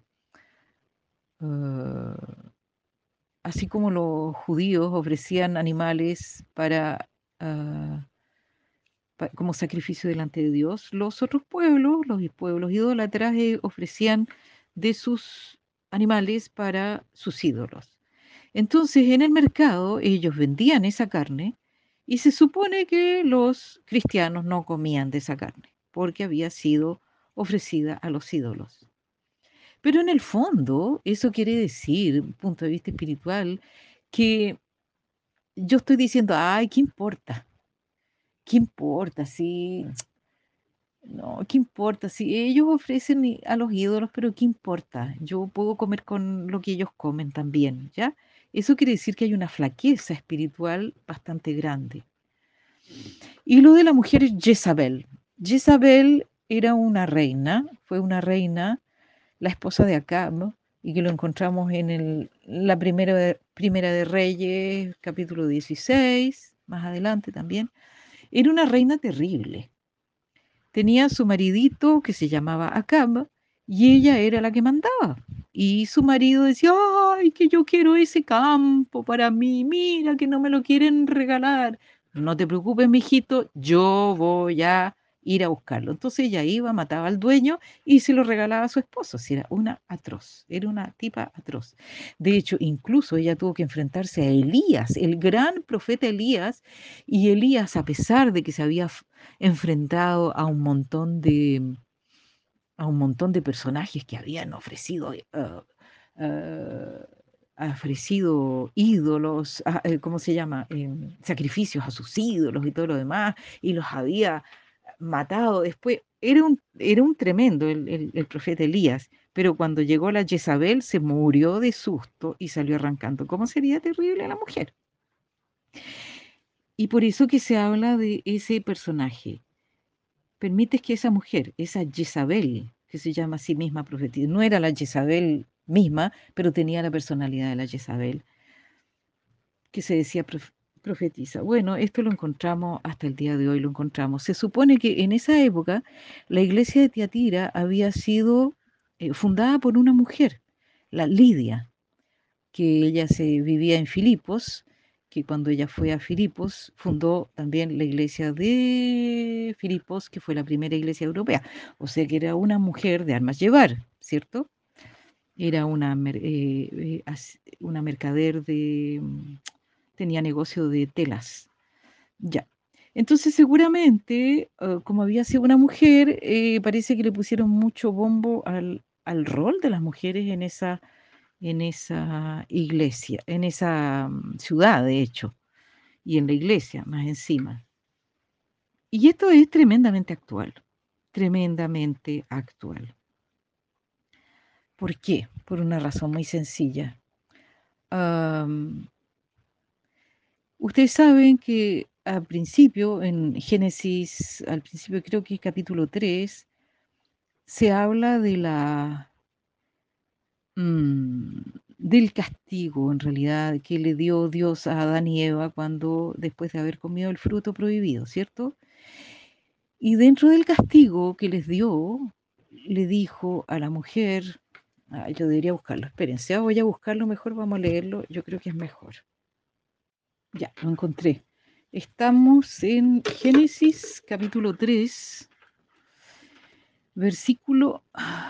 ah, así como los judíos ofrecían animales ah, como sacrificio delante de Dios, los otros pueblos, los pueblos idólatras, ofrecían de sus animales para sus ídolos. Entonces, en el mercado ellos vendían esa carne y se supone que los cristianos no comían de esa carne porque había sido ofrecida a los ídolos. Pero en el fondo, eso quiere decir, punto de vista espiritual, que yo estoy diciendo, ay, ¿qué importa? ¿Qué importa si no, qué importa? Si ellos ofrecen a los ídolos, pero qué importa? Yo puedo comer con lo que ellos comen también, ¿ya? Eso quiere decir que hay una flaqueza espiritual bastante grande. Y lo de la mujer es Jezabel. Jezabel era una reina, fue una reina, la esposa de Acab, ¿no? Y que lo encontramos en la primera de Reyes, capítulo 16, más adelante también. Era una reina terrible. Tenía su maridito que se llamaba Acab y ella era la que mandaba. Y su marido decía, ay, que yo quiero ese campo para mí, mira que no me lo quieren regalar. no te preocupes, mijito, yo voy a ir a buscarlo. Entonces ella iba, mataba al dueño y se lo regalaba a su esposo. Si era una atroz, era una tipa atroz. De hecho, incluso ella tuvo que enfrentarse a Elías, el gran profeta Elías, y Elías, a pesar de que se había enfrentado a un montón de personajes que habían ofrecido ídolos, ¿cómo se llama? Sacrificios a sus ídolos y todo lo demás, y los había matado después. Era un tremendo el profeta Elías, pero cuando llegó la Jezabel se murió de susto y salió arrancando. ¿Cómo sería terrible la mujer? Y por eso que se habla de ese personaje. Permites que esa mujer, esa Jezabel, que se llama a sí misma profetisa, no era la Jezabel misma, pero tenía la personalidad de la Jezabel, que se decía profetiza. Bueno, esto lo encontramos hasta el día de hoy, lo encontramos. Se supone que en esa época la iglesia de Tiatira había sido fundada por una mujer, la Lidia, que ella se vivía en Filipos, que cuando ella fue a Filipos fundó también la iglesia de Filipos, que fue la primera iglesia europea. O sea que era una mujer de armas llevar, ¿cierto? Era una mercader tenía negocio de telas. Ya. Entonces seguramente, como había sido una mujer, parece que le pusieron mucho bombo al rol de las mujeres en esa iglesia, en esa ciudad, de hecho, y en la iglesia, más encima. Y esto es tremendamente actual, tremendamente actual. ¿Por qué? Por una razón muy sencilla. Am, Ustedes saben que al principio, en Génesis, al principio creo que es capítulo 3, se habla mm, del castigo, en realidad, que le dio Dios a Adán y Eva cuando, después de haber comido el fruto prohibido, ¿cierto? Y dentro del castigo que les dio, le dijo a la mujer, yo debería buscarlo, espérense, voy a buscarlo mejor, vamos a leerlo, yo creo que es mejor. Ya, lo encontré. Estamos en Génesis capítulo 3, versículo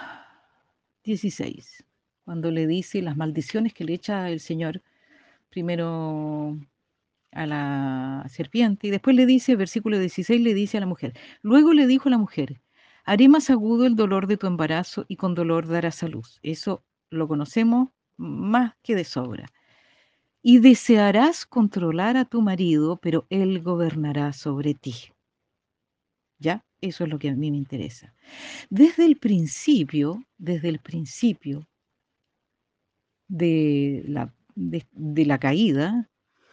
16, cuando le dice las maldiciones que le echa el Señor primero a la serpiente y después le dice, versículo 16, le dice a la mujer, luego le dijo a la mujer, haré más agudo el dolor de tu embarazo y con dolor darás a luz. Eso lo conocemos más que de sobra. Y desearás controlar a tu marido, pero él gobernará sobre ti. ¿Ya? Eso es lo que a mí me interesa. Desde el principio de la caída,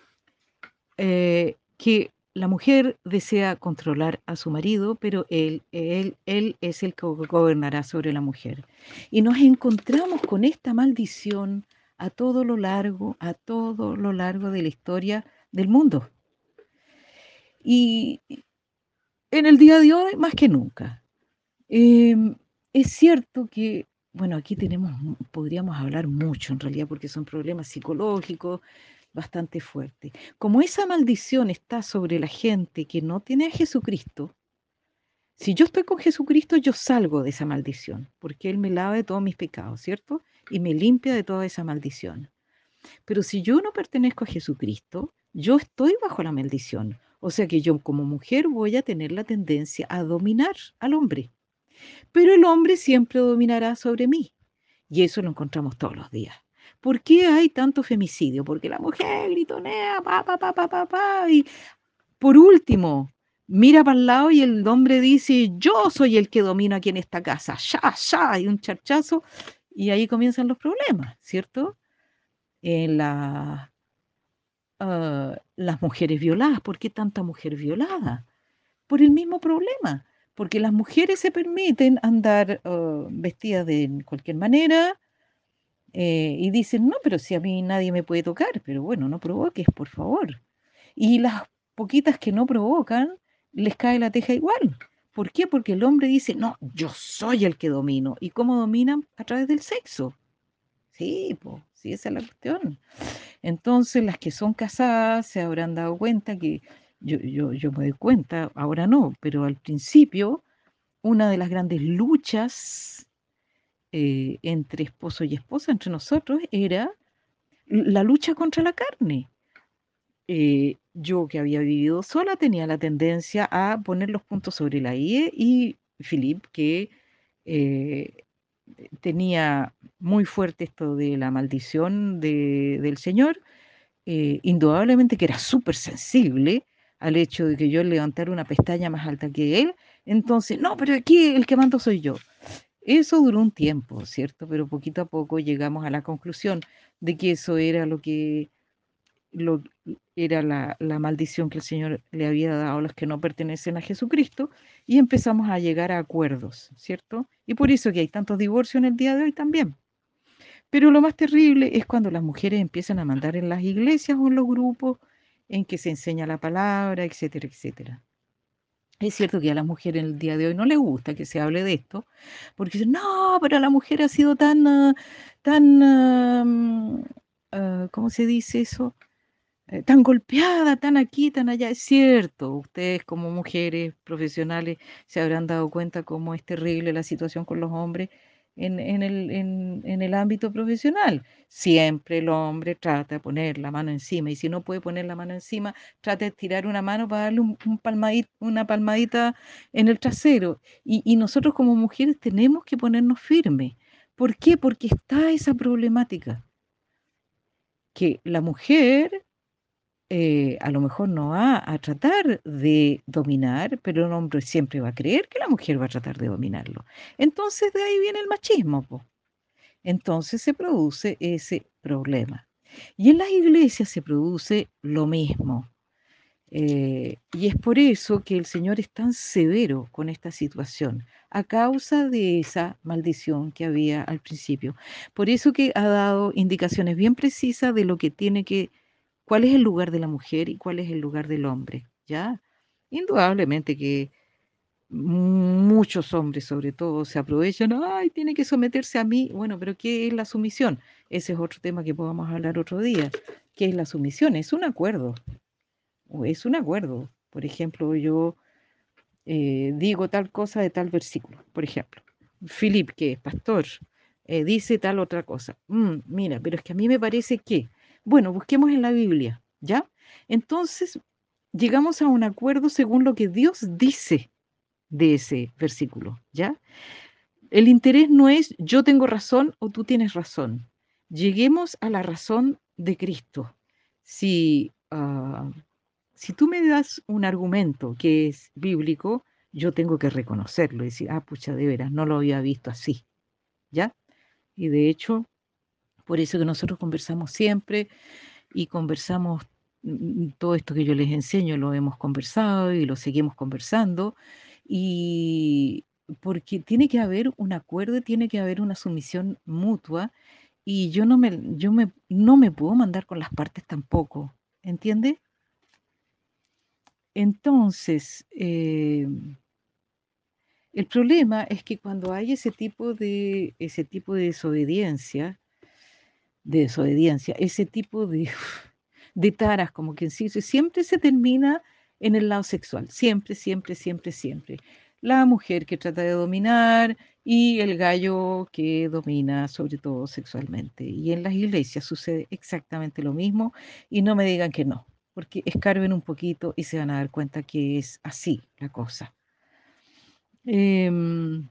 que la mujer desea controlar a su marido, pero él es el que gobernará sobre la mujer. Y nos encontramos con esta maldición a todo lo largo de la historia del mundo. Y en el día de hoy, más que nunca. Em, es cierto que, bueno, aquí podríamos hablar mucho en realidad porque son problemas psicológicos bastante fuertes. Como esa maldición está sobre la gente que no tiene a Jesucristo, si yo estoy con Jesucristo, yo salgo de esa maldición, porque Él me lava de todos mis pecados, ¿cierto? Y me limpia de toda esa maldición. Pero si yo no pertenezco a Jesucristo, yo estoy bajo la maldición. O sea que yo como mujer voy a tener la tendencia a dominar al hombre, pero el hombre siempre dominará sobre mí. Y eso lo encontramos todos los días. ¿Por qué hay tanto femicidio? Porque la mujer gritonea, pa, pa, pa, pa, pa, pa, y por último, mira para el lado y el hombre dice, yo soy el que domino aquí en esta casa, ya, ya, y un charchazo, y ahí comienzan los problemas, ¿cierto? En las mujeres violadas, ¿por qué tanta mujer violada? Por el mismo problema, porque las mujeres se permiten andar vestidas de cualquier manera y dicen, no, pero si a mí nadie me puede tocar, pero bueno, no provoques, por favor. Y las poquitas que no provocan, les cae la teja igual. ¿Por qué? Porque el hombre dice, no, yo soy el que domino. ¿Y cómo dominan? A través del sexo. Sí, pues, sí, esa es la cuestión. Entonces, las que son casadas se habrán dado cuenta que yo me doy cuenta, ahora no, pero al principio una de las grandes luchas entre esposo y esposa, entre nosotros, era la lucha contra la carne. Yo que había vivido sola tenía la tendencia a poner los puntos sobre la I y Philip que eh, tenía muy fuerte esto de la maldición del Señor, indudablemente que era súper sensible al hecho de que yo levantara una pestaña más alta que él, entonces, no, pero aquí el que mando soy yo. Eso duró un tiempo, ¿cierto? Pero poquito a poco llegamos a la conclusión de que eso era lo, era la maldición que el Señor le había dado a los que no pertenecen a Jesucristo y empezamos a llegar a acuerdos, ¿cierto? Y por eso que hay tantos divorcios en el día de hoy también. Pero lo más terrible es cuando las mujeres empiezan a mandar en las iglesias o en los grupos en que se enseña la palabra, etcétera, etcétera. Es cierto que a las mujeres en el día de hoy no les gusta que se hable de esto, porque dicen, no, pero la mujer ha sido tan, tan, ¿cómo se dice eso? Tan golpeada, tan aquí, tan allá. Es cierto, ustedes como mujeres profesionales se habrán dado cuenta cómo es terrible la situación con los hombres en el ámbito profesional. Siempre el hombre trata de poner la mano encima y si no puede poner la mano encima, trata de tirar una mano para darle una palmadita en el trasero. Y nosotros como mujeres tenemos que ponernos firmes. ¿Por qué? Porque está esa problemática, que la mujer a lo mejor no va a tratar de dominar, pero el hombre siempre va a creer que la mujer va a tratar de dominarlo. Entonces de ahí viene el machismo, po. Entonces se produce ese problema. Y en las iglesias se produce lo mismo. Y es por eso que el Señor es tan severo con esta situación, a causa de esa maldición que había al principio. Por eso que ha dado indicaciones bien precisas de lo que tiene que, cuál es el lugar de la mujer y cuál es el lugar del hombre, ¿ya? Indudablemente que muchos hombres, sobre todo, se aprovechan, ay, tiene que someterse a mí. Bueno, pero ¿qué es la sumisión? Ese es otro tema que podamos hablar otro día. ¿Qué es la sumisión? Es un acuerdo, o es un acuerdo. Por ejemplo, yo digo tal cosa de tal versículo. Por ejemplo, Philip, que es pastor, dice tal otra cosa. Mira, pero es que a mí me parece que, bueno, busquemos en la Biblia, ¿ya? Entonces, llegamos a un acuerdo según lo que Dios dice de ese versículo, ¿ya? El interés no es yo tengo razón o tú tienes razón. Lleguemos a la razón de Cristo. Si, si tú me das un argumento que es bíblico, yo tengo que reconocerlo y decir, pucha, de veras, no lo había visto así, ¿ya? Y de hecho, por eso que nosotros conversamos siempre y conversamos todo esto que yo les enseño, lo hemos conversado y lo seguimos conversando, y porque tiene que haber un acuerdo, tiene que haber una sumisión mutua, y no me puedo mandar con las partes tampoco, ¿entiende? Entonces, el problema es que cuando hay ese tipo de desobediencia, ese tipo de taras, como quien dice, siempre se termina en el lado sexual, siempre, siempre, siempre, siempre. La mujer que trata de dominar y el gallo que domina sobre todo sexualmente. Y en las iglesias sucede exactamente lo mismo y no me digan que no, porque escarben un poquito y se van a dar cuenta que es así la cosa. Em,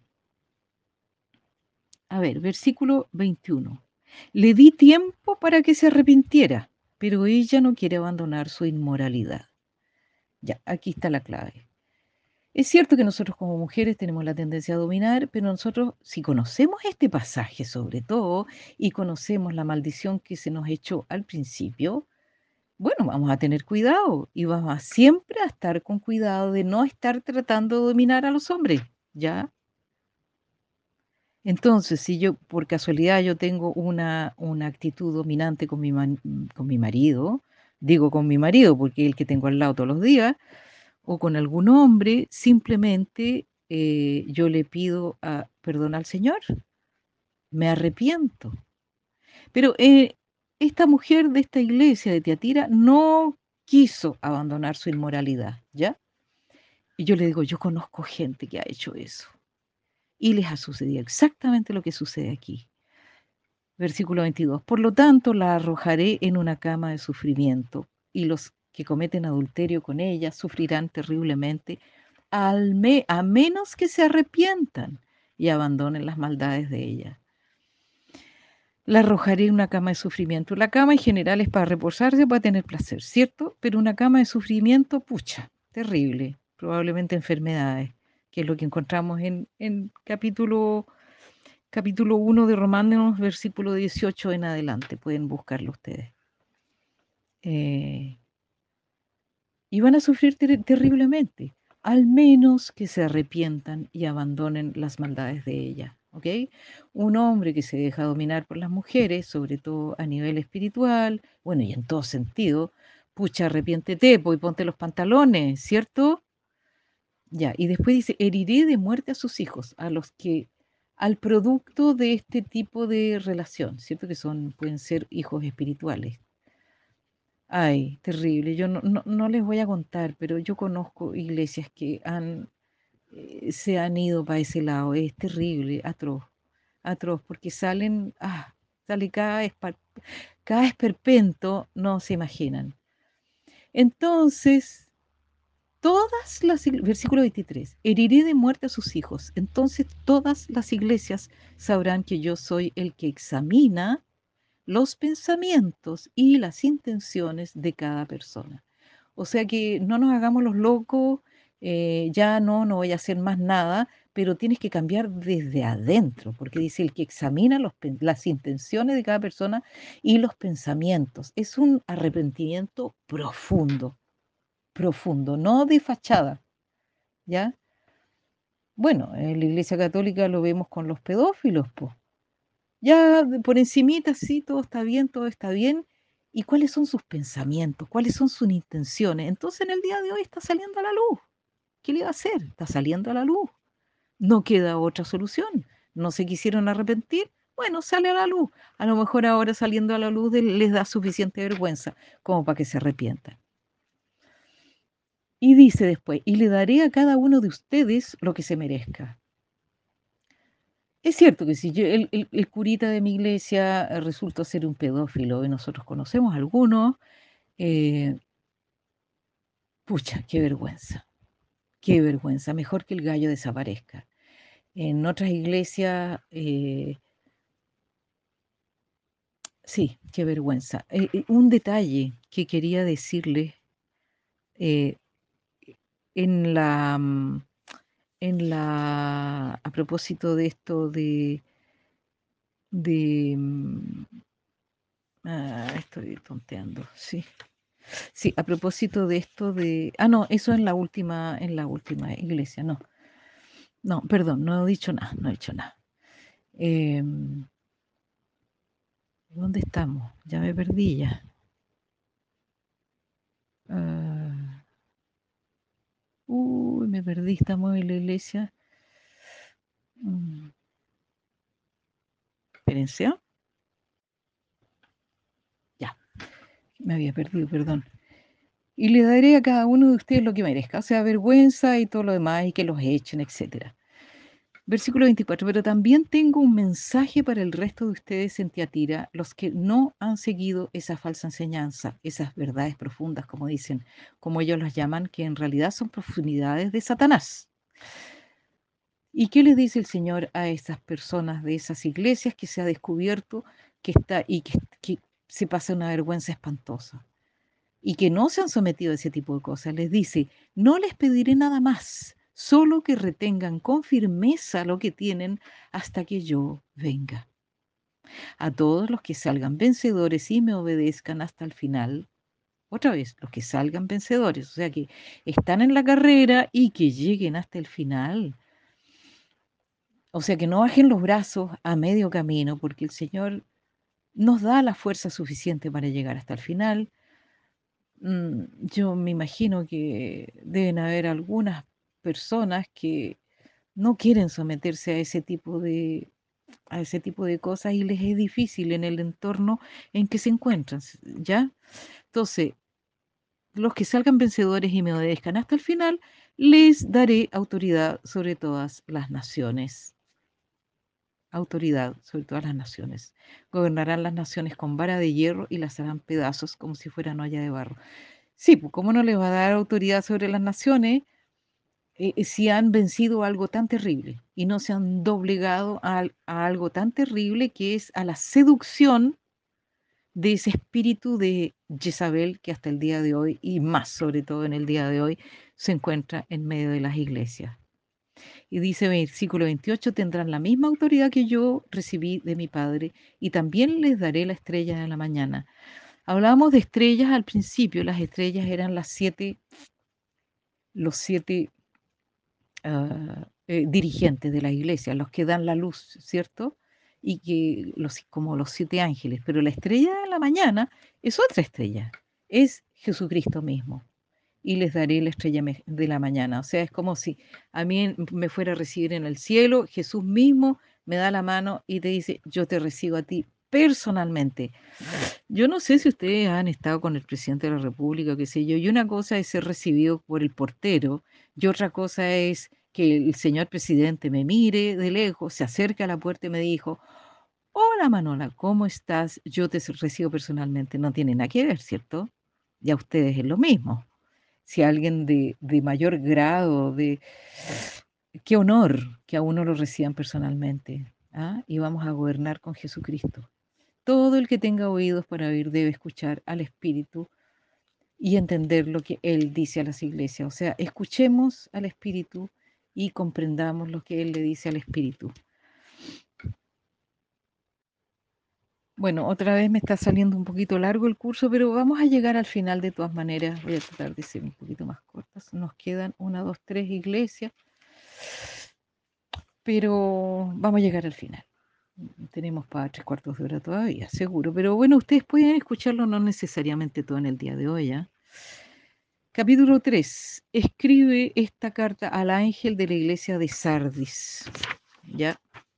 a ver, versículo 21. Le di tiempo para que se arrepintiera, pero ella no quiere abandonar su inmoralidad. Ya, aquí está la clave. Es cierto que nosotros como mujeres tenemos la tendencia a dominar, pero nosotros, si conocemos este pasaje sobre todo y conocemos la maldición que se nos echó al principio, bueno, vamos a tener cuidado y vamos a siempre a estar con cuidado de no estar tratando de dominar a los hombres, ¿ya? Entonces, si yo por casualidad yo tengo una actitud dominante con mi marido, digo con mi marido porque es el que tengo al lado todos los días, o con algún hombre, simplemente yo le pido perdón al Señor, me arrepiento. Pero esta mujer de esta iglesia de Tiatira no quiso abandonar su inmoralidad, ¿ya? Y yo le digo, yo conozco gente que ha hecho eso y les ha sucedido exactamente lo que sucede aquí. Versículo 22. Por lo tanto, la arrojaré en una cama de sufrimiento y los que cometen adulterio con ella sufrirán terriblemente a menos que se arrepientan y abandonen las maldades de ella. La arrojaré en una cama de sufrimiento. La cama en general es para reposarse, para tener placer, ¿cierto? Pero una cama de sufrimiento, pucha, terrible, probablemente enfermedades, que es lo que encontramos en capítulo 1 de Romanos, versículo 18 en adelante. Pueden buscarlo ustedes. Eh, y van a sufrir terriblemente, al menos que se arrepientan y abandonen las maldades de ella. ¿Ok? Un hombre que se deja dominar por las mujeres, sobre todo a nivel espiritual, bueno, y en todo sentido, pucha, arrepiéntete, pues, y ponte los pantalones, ¿cierto? Ya, y después dice, heriré de muerte a sus hijos, al producto de este tipo de relación, ¿cierto? Que pueden ser hijos espirituales. Ay, terrible. Yo no les voy a contar, pero yo conozco iglesias que se han ido para ese lado. Es terrible, atroz, atroz, porque sale cada esperpento, no se imaginan. Entonces, versículo 23, heriré de muerte a sus hijos. Entonces todas las iglesias sabrán que yo soy el que examina los pensamientos y las intenciones de cada persona. O sea que no nos hagamos los locos, ya no voy a hacer más nada, pero tienes que cambiar desde adentro, porque dice el que examina las intenciones de cada persona y los pensamientos. Es un arrepentimiento profundo, profundo, no de fachada, ¿ya? Bueno, en la Iglesia Católica lo vemos con los pedófilos, pues. Ya por encimita, sí, todo está bien, todo está bien. ¿Y cuáles son sus pensamientos? ¿Cuáles son sus intenciones? Entonces en el día de hoy está saliendo a la luz. ¿Qué le va a hacer? Está saliendo a la luz. No queda otra solución. No se quisieron arrepentir. Bueno, sale a la luz. A lo mejor ahora saliendo a la luz les da suficiente vergüenza como para que se arrepientan. Y dice después, y le daré a cada uno de ustedes lo que se merezca. Es cierto que si el curita de mi iglesia resulta ser un pedófilo y nosotros conocemos algunos, eh, pucha, qué vergüenza, mejor que el gallo desaparezca. En otras iglesias, sí, qué vergüenza. Un detalle que quería decirles eh, en la, mm, a propósito de esto de estoy tonteando, sí. Sí, a propósito de esto no, eso en la última iglesia, no. No, perdón, no he dicho nada, no he dicho nada. Em, ¿Dónde estamos? Ya me perdí ya. Ah, uy, me perdí, estamos en la iglesia. Mm, Espérense, ¿ah? Ya, me había perdido, perdón. Y le daré a cada uno de ustedes lo que merezca, o sea, vergüenza y todo lo demás, y que los echen, etcétera. Versículo 24, pero también tengo un mensaje para el resto de ustedes en Tiatira, los que no han seguido esa falsa enseñanza, esas verdades profundas, como dicen, como ellos las llaman, que en realidad son profundidades de Satanás. ¿Y qué les dice el Señor a esas personas de esas iglesias que se ha descubierto que se pasa una vergüenza espantosa y que no se han sometido a ese tipo de cosas? Les dice, no les pediré nada más, solo que retengan con firmeza lo que tienen hasta que yo venga. A todos los que salgan vencedores y me obedezcan hasta el final, otra vez, los que salgan vencedores, o sea que están en la carrera y que lleguen hasta el final. O sea que no bajen los brazos a medio camino, porque el Señor nos da la fuerza suficiente para llegar hasta el final. Yo me imagino que deben haber algunas personas que no quieren someterse a ese tipo de cosas y les es difícil en el entorno en que se encuentran, ¿ya? Entonces, los que salgan vencedores y me obedezcan hasta el final, les daré autoridad sobre todas las naciones. Autoridad sobre todas las naciones. Gobernarán las naciones con vara de hierro y las harán pedazos como si fueran olla de barro. Sí, pues ¿cómo no les va a dar autoridad sobre las naciones si han vencido algo tan terrible y no se han doblegado a algo tan terrible que es a la seducción de ese espíritu de Jezabel que hasta el día de hoy, y más sobre todo en el día de hoy, se encuentra en medio de las iglesias? Y dice versículo 28, tendrán la misma autoridad que yo recibí de mi Padre, y también les daré la estrella de la mañana. Hablábamos de estrellas al principio, las estrellas eran los siete dirigentes de la iglesia, los que dan la luz, ¿cierto? Y que como los siete ángeles, pero la estrella de la mañana es otra estrella, es Jesucristo mismo. Y les daré la estrella de la mañana. O sea, es como si a mí me fuera a recibir en el cielo, Jesús mismo me da la mano y te dice, yo te recibo a ti personalmente. Yo no sé si ustedes han estado con el presidente de la República, qué sé yo, y una cosa es ser recibido por el portero, y otra cosa es que el señor presidente me mire de lejos, se acerca a la puerta y me dijo, hola Manola, ¿cómo estás? Yo te recibo personalmente. No tiene nada que ver, ¿cierto? Y a ustedes es lo mismo. Si alguien de mayor grado, qué honor que a uno lo reciban personalmente, ¿ah? Y vamos a gobernar con Jesucristo. Todo el que tenga oídos para oír debe escuchar al Espíritu y entender lo que Él dice a las iglesias. O sea, escuchemos al Espíritu y comprendamos lo que Él le dice al Espíritu. Bueno, otra vez me está saliendo un poquito largo el curso, pero vamos a llegar al final de todas maneras. Voy a tratar de ser un poquito más cortas. Nos quedan una, dos, tres iglesias, pero vamos a llegar al final. Tenemos para 3/4 de hora todavía, seguro. Pero bueno, ustedes pueden escucharlo no necesariamente todo en el día de hoy, ¿ah? Capítulo 3. Escribe esta carta al ángel de la iglesia de Sardis. ¿Ya?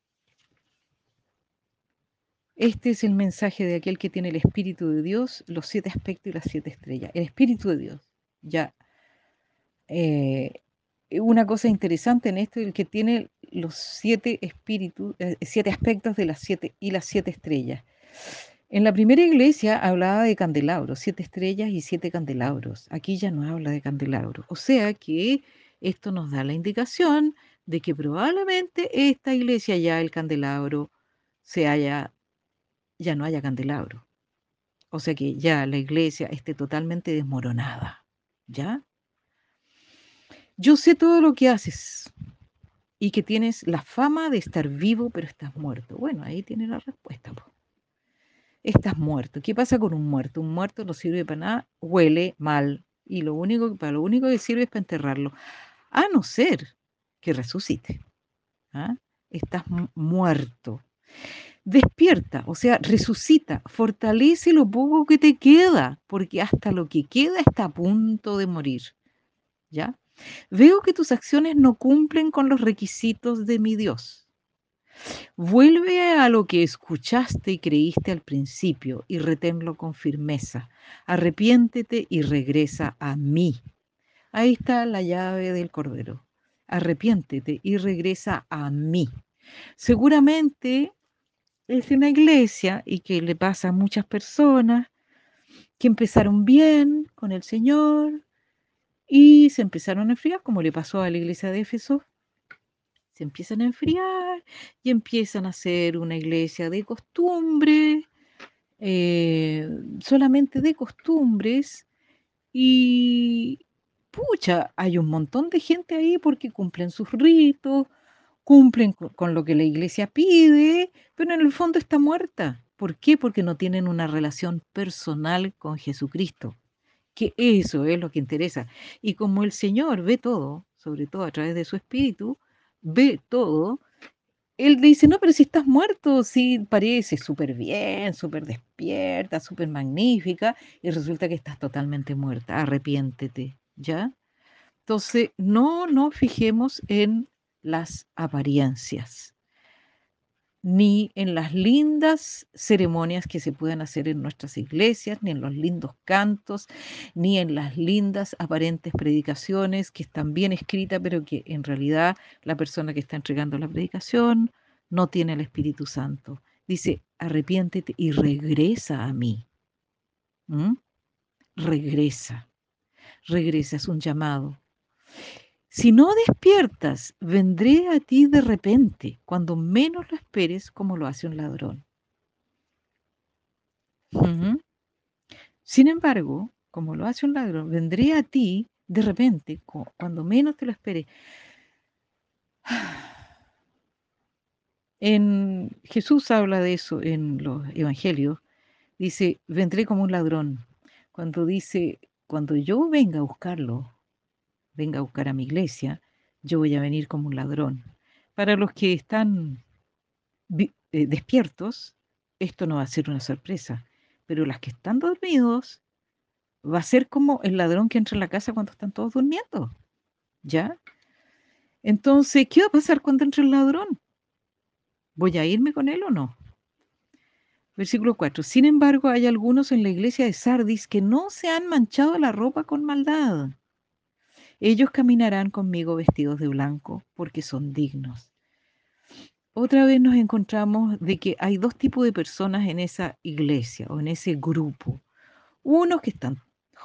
Este es el mensaje de aquel que tiene el Espíritu de Dios, los 7 aspectos y las 7 estrellas. El Espíritu de Dios. Ya. Eh, una cosa interesante en esto, el que tiene los 7 espíritus, 7 aspectos de las 7 y las 7 estrellas. En la primera iglesia hablaba de candelabros, 7 estrellas y 7 candelabros. Aquí ya no habla de candelabros. O sea que esto nos da la indicación de que probablemente esta iglesia ya el candelabro ya no haya candelabro. O sea que ya la iglesia esté totalmente desmoronada. ¿Ya? Yo sé todo lo que haces y que tienes la fama de estar vivo, pero estás muerto. Bueno, ahí tiene la respuesta, po. Estás muerto. ¿Qué pasa con un muerto? Un muerto no sirve para nada, huele mal y para lo único que sirve es para enterrarlo, a no ser que resucite. ¿Ah? Estás muerto. Despierta, o sea, resucita, fortalece lo poco que te queda, porque hasta lo que queda está a punto de morir. ¿Ya? Veo que tus acciones no cumplen con los requisitos de mi Dios. Vuelve a lo que escuchaste y creíste al principio y reténlo con firmeza. Arrepiéntete y regresa a mí. Ahí está la llave del Cordero. Arrepiéntete y regresa a mí. Seguramente es una iglesia y que le pasa a muchas personas que empezaron bien con el Señor y se empezaron a enfriar, como le pasó a la iglesia de Éfeso. Se empiezan a enfriar y empiezan a ser una iglesia de costumbre, eh, solamente de costumbres, y pucha, hay un montón de gente ahí porque cumplen sus ritos, cumplen con lo que la iglesia pide, pero en el fondo está muerta. ¿Por qué? Porque no tienen una relación personal con Jesucristo, que eso es lo que interesa. Y como el Señor ve todo, sobre todo a través de su Espíritu, ve todo, Él dice, no, pero si estás muerto, si parece súper bien, súper despierta, súper magnífica, y resulta que estás totalmente muerta, arrepiéntete, ¿ya? Entonces, no nos fijemos en las apariencias. ni en las lindas ceremonias que se puedan hacer en nuestras iglesias, ni en los lindos cantos, ni en las lindas aparentes predicaciones que están bien escritas, pero que en realidad la persona que está entregando la predicación no tiene el Espíritu Santo. Dice, arrepiéntete y regresa a mí. ¿Mm? Regresa, regresa, es un llamado. Si no despiertas, vendré a ti de repente, cuando menos lo esperes, como lo hace un ladrón. Ujú. Sin embargo, como lo hace un ladrón, vendré a ti de repente, cuando menos te lo esperes. Jesús habla de eso en los evangelios. Dice, vendré como un ladrón. Cuando dice, cuando yo venga a buscarlo, venga a buscar a mi iglesia, yo voy a venir como un ladrón. Para los que están despiertos, esto no va a ser una sorpresa, pero las que están dormidos, va a ser como el ladrón que entra en la casa cuando están todos durmiendo, ¿ya? Entonces, ¿qué va a pasar cuando entre el ladrón? ¿Voy a irme con él o no? Versículo 4. Sin embargo, hay algunos en la iglesia de Sardis que no se han manchado la ropa con maldad. Ellos caminarán conmigo vestidos de blanco porque son dignos. Otra vez nos encontramos de que hay dos tipos de personas en esa iglesia o en ese grupo. Unos que están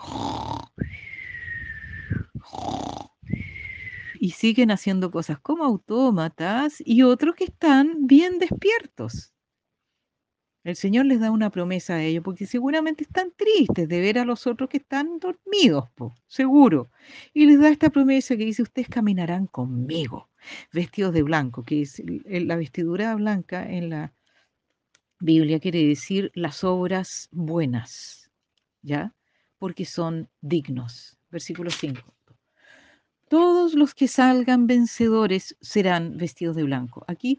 y siguen haciendo cosas como autómatas y otros que están bien despiertos. El Señor les da una promesa a ellos porque seguramente están tristes de ver a los otros que están dormidos, po, seguro. Y les da esta promesa que dice, ustedes caminarán conmigo, vestidos de blanco, que es la vestidura blanca en la Biblia quiere decir las obras buenas, ¿ya? Porque son dignos. Versículo 5. Todos los que salgan vencedores serán vestidos de blanco. Aquí,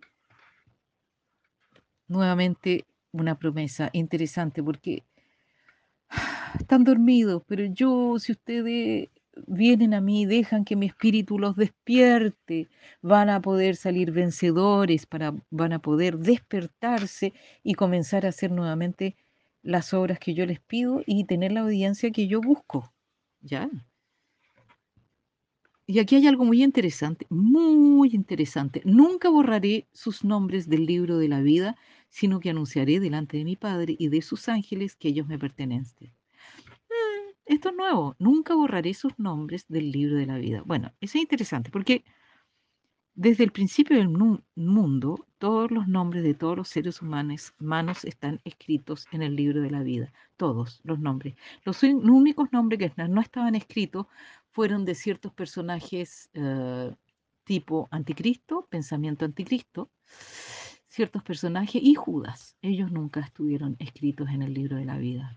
nuevamente, una promesa interesante porque están dormidos, pero yo, si ustedes vienen a mí, dejan que mi espíritu los despierte, van a poder salir vencedores, van a poder despertarse y comenzar a hacer nuevamente las obras que yo les pido y tener la audiencia que yo busco. ¿Ya? Y aquí hay algo muy interesante, muy interesante. Nunca borraré sus nombres del libro de la vida, sino que anunciaré delante de mi Padre y de sus ángeles que ellos me pertenecen. Esto es nuevo, nunca borraré sus nombres del libro de la vida. Bueno, eso es interesante porque desde el principio del mundo, todos los nombres de todos los seres humanos están escritos en el libro de la vida. Todos los nombres. Los únicos nombres que no estaban escritos fueron de ciertos personajes tipo anticristo, pensamiento anticristo, ciertos personajes y Judas. Ellos nunca estuvieron escritos en el libro de la vida.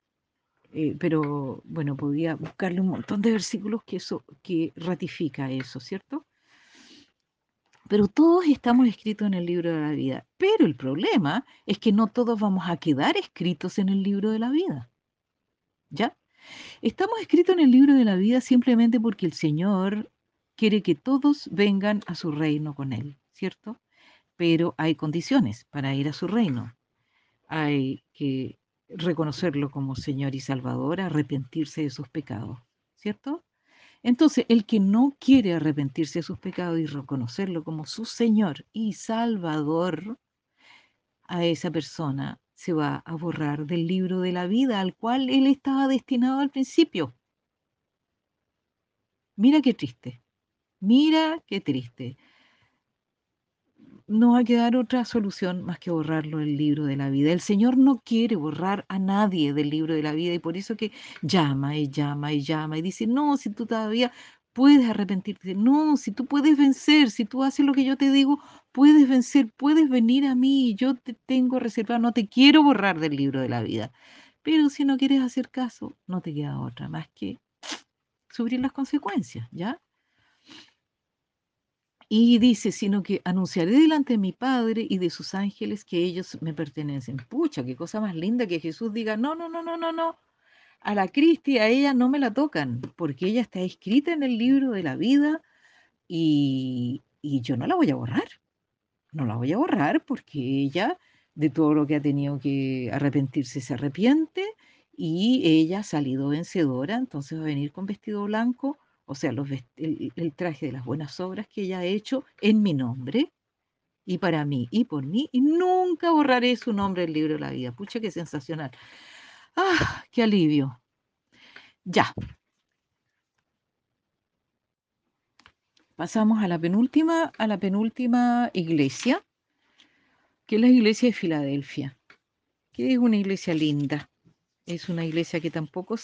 Pero bueno, podía buscarle un montón de versículos que ratifica eso, ¿cierto? Pero todos estamos escritos en el libro de la vida. Pero el problema es que no todos vamos a quedar escritos en el libro de la vida. ¿Ya? Estamos escritos en el libro de la vida simplemente porque el Señor quiere que todos vengan a su reino con Él, ¿cierto? Pero hay condiciones para ir a su reino. Hay que reconocerlo como Señor y Salvador, arrepentirse de sus pecados, ¿cierto? Entonces, el que no quiere arrepentirse de sus pecados y reconocerlo como su Señor y Salvador, a esa persona se va a borrar del libro de la vida al cual él estaba destinado al principio. Mira qué triste, mira qué triste. No va a quedar otra solución más que borrarlo del libro de la vida. El Señor no quiere borrar a nadie del libro de la vida y por eso que llama y llama y llama y dice, no, si tú todavía puedes arrepentirte, no, si tú puedes vencer, si tú haces lo que yo te digo, puedes vencer, puedes venir a mí, yo te tengo reservado, no te quiero borrar del libro de la vida. Pero si no quieres hacer caso, no te queda otra más que sufrir las consecuencias, ¿ya? Y dice, sino que anunciaré delante de mi Padre y de sus ángeles que ellos me pertenecen. Pucha, qué cosa más linda que Jesús diga, no, no, no, no, no, no. A la Cristi, a ella no me la tocan, porque ella está escrita en el libro de la vida y yo no la voy a borrar. no la voy a borrar porque ella de todo lo que ha tenido que arrepentirse se arrepiente y ella ha salido vencedora, entonces va a venir con vestido blanco, o sea, el traje de las buenas obras que ella ha hecho en mi nombre y para mí y por mí, y nunca borraré su nombre del libro de la vida. Pucha, qué sensacional. ¡Ah, qué alivio! Ya, pasamos a la penúltima iglesia, que es la iglesia de Filadelfia, que es una iglesia linda. Es una iglesia que tampoco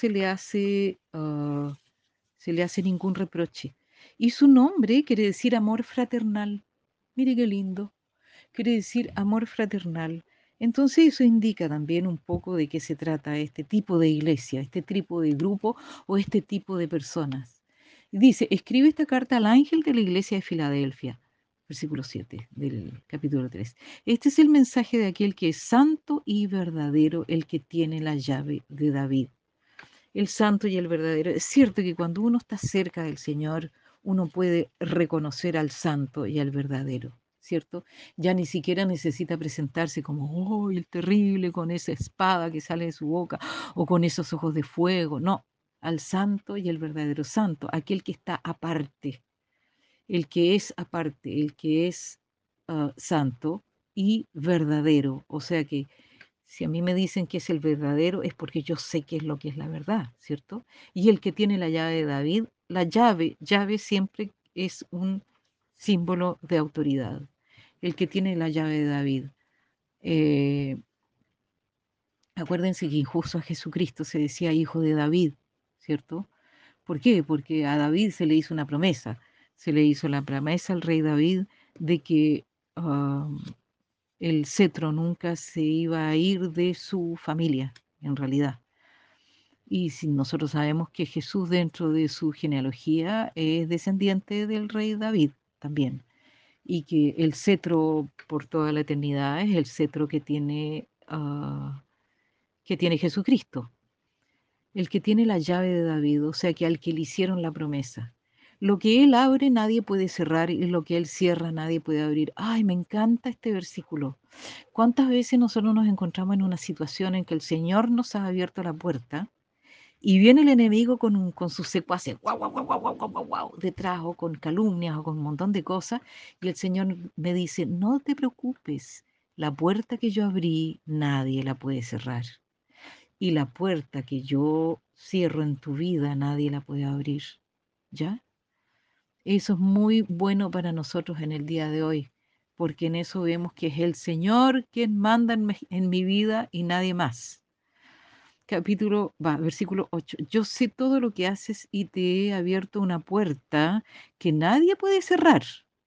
se le hace ningún reproche. Y su nombre quiere decir amor fraternal. Mire qué lindo. Quiere decir amor fraternal. Entonces eso indica también un poco de qué se trata este tipo de iglesia, este tipo de grupo o este tipo de personas. Dice, escribe esta carta al ángel de la iglesia de Filadelfia, versículo 7 del capítulo 3. Este es el mensaje de aquel que es santo y verdadero, el que tiene la llave de David, el santo y el verdadero. Es cierto que cuando uno está cerca del Señor, uno puede reconocer al santo y al verdadero, ¿cierto? Ya ni siquiera necesita presentarse como, oh, el terrible con esa espada que sale de su boca o con esos ojos de fuego. No, al santo y el verdadero santo, aquel que está aparte, el que es aparte, el que es santo y verdadero. O sea que si a mí me dicen que es el verdadero, es porque yo sé qué es lo que es la verdad, ¿cierto? Y el que tiene la llave de David, la llave siempre es un símbolo de autoridad. El que tiene la llave de David. Eh, Acuérdense que incluso a Jesucristo se decía hijo de David, ¿cierto? ¿Por qué? Porque a David se le hizo una promesa. Se le hizo la promesa al rey David de que el cetro nunca se iba a ir de su familia, en realidad. Y si nosotros sabemos que Jesús dentro de su genealogía es descendiente del rey David también, y que el cetro por toda la eternidad es el cetro que tiene Jesucristo, el que tiene la llave de David, o sea que al que le hicieron la promesa. Lo que él abre nadie puede cerrar y lo que él cierra nadie puede abrir. Ay, me encanta este versículo. ¿Cuántas veces nosotros nos encontramos en una situación en que el Señor nos ha abierto la puerta y viene el enemigo con sus secuaces, guau, guau, guau, guau, guau, guau, guau, guau, detrás o con calumnias o con un montón de cosas? Y el Señor me dice, no te preocupes, la puerta que yo abrí nadie la puede cerrar. Y la puerta que yo cierro en tu vida nadie la puede abrir. ¿Ya? Eso es muy bueno para nosotros en el día de hoy, porque en eso vemos que es el Señor quien manda en mi vida y nadie más. Versículo 8. Yo sé todo lo que haces y te he abierto una puerta que nadie puede cerrar.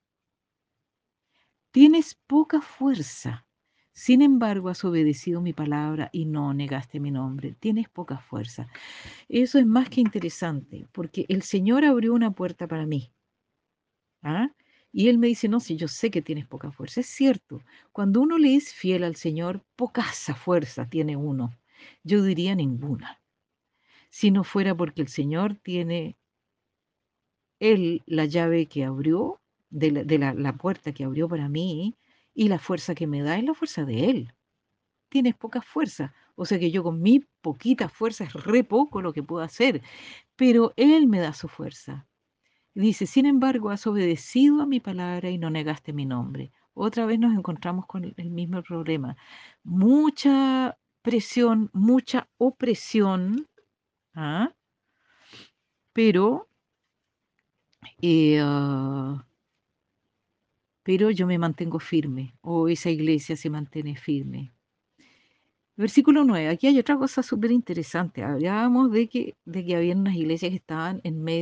Tienes poca fuerza. Sin embargo, has obedecido mi palabra y no negaste mi nombre. Tienes poca fuerza. Eso es más que interesante, porque el Señor abrió una puerta para mí. ¿Ah? Y Él me dice, no, si yo sé que tienes poca fuerza. Es cierto, cuando uno le es fiel al Señor, poca fuerza tiene uno. Yo diría ninguna. Si no fuera porque el Señor tiene Él la llave que abrió, la puerta que abrió para mí, y la fuerza que me da es la fuerza de Él. Tienes poca fuerza. O sea que yo con mi poquita fuerza es re poco lo que puedo hacer, pero Él me da su fuerza. Dice, sin embargo, has obedecido a mi palabra y no negaste mi nombre. Otra vez nos encontramos con el mismo problema. Mucha presión, mucha opresión, ¿ah? pero, eh, ah, pero yo me mantengo firme, o esa iglesia se mantiene firme. Versículo 9. Aquí hay otra cosa súper interesante. Hablábamos de que había unas iglesias que estaban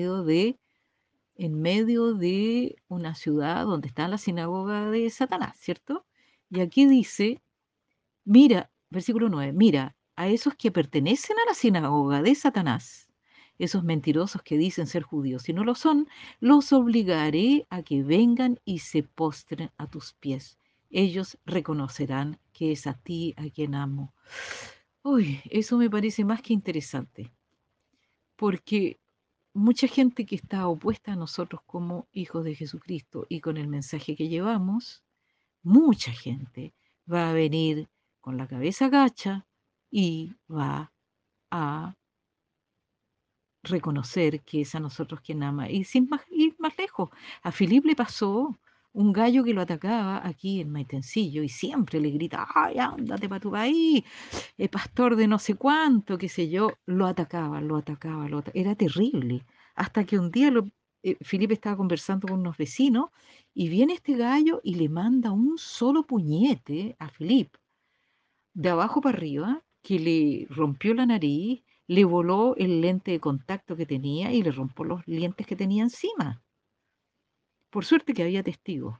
en medio de una ciudad donde está la sinagoga de Satanás, ¿cierto? Y aquí dice, mira, versículo 9, mira, a esos que pertenecen a la sinagoga de Satanás, esos mentirosos que dicen ser judíos, si no lo son, los obligaré a que vengan y se postren a tus pies. Ellos reconocerán que es a ti a quien amo. Uy, eso me parece más que interesante, porque mucha gente que está opuesta a nosotros como hijos de Jesucristo y con el mensaje que llevamos, mucha gente va a venir con la cabeza gacha y va a reconocer que es a nosotros quien ama. Y sin más, ir más lejos, a Filip le pasó un gallo que lo atacaba aquí en Maitencillo y siempre le grita, ay, ándate para tu país, pastor de no sé cuánto, qué sé yo, lo atacaba, lo atacaba, era terrible. Hasta que un día Filip estaba conversando con unos vecinos y viene este gallo y le manda un solo puñete a Filip de abajo para arriba, que le rompió la nariz, le voló el lente de contacto que tenía y le rompió los lentes que tenía encima. Por suerte que había testigos.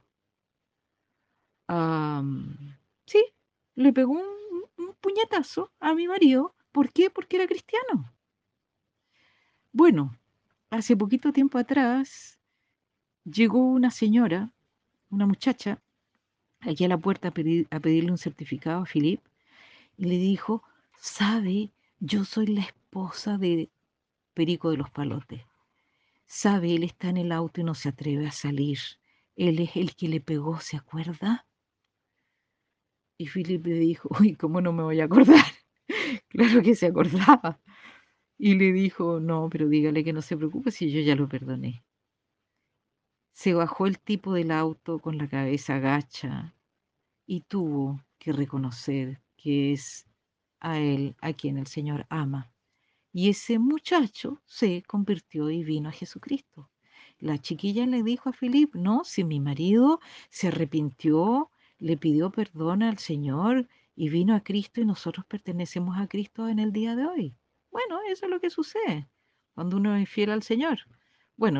Sí, le pegó un puñetazo a mi marido. ¿Por qué? Porque era cristiano. Bueno, hace poquito tiempo atrás llegó una señora, una muchacha, aquí a la puerta a pedirle un certificado a Filip y le dijo, sabe, yo soy la esposa de Perico de los Palotes. Sabe, él está en el auto y no se atreve a salir. Él es el que le pegó, ¿se acuerda? Y Philip le dijo, uy, ¿cómo no me voy a acordar? Claro que se acordaba. Y le dijo, no, pero dígale que no se preocupe si yo ya lo perdoné. Se bajó el tipo del auto con la cabeza gacha y tuvo que reconocer que es a él a quien el Señor ama. Y ese muchacho se convirtió y vino a Jesucristo. La chiquilla le dijo a Filip, no, si mi marido se arrepintió, le pidió perdón al Señor y vino a Cristo y nosotros pertenecemos a Cristo en el día de hoy. Bueno, eso es lo que sucede cuando uno es infiel al Señor. Bueno,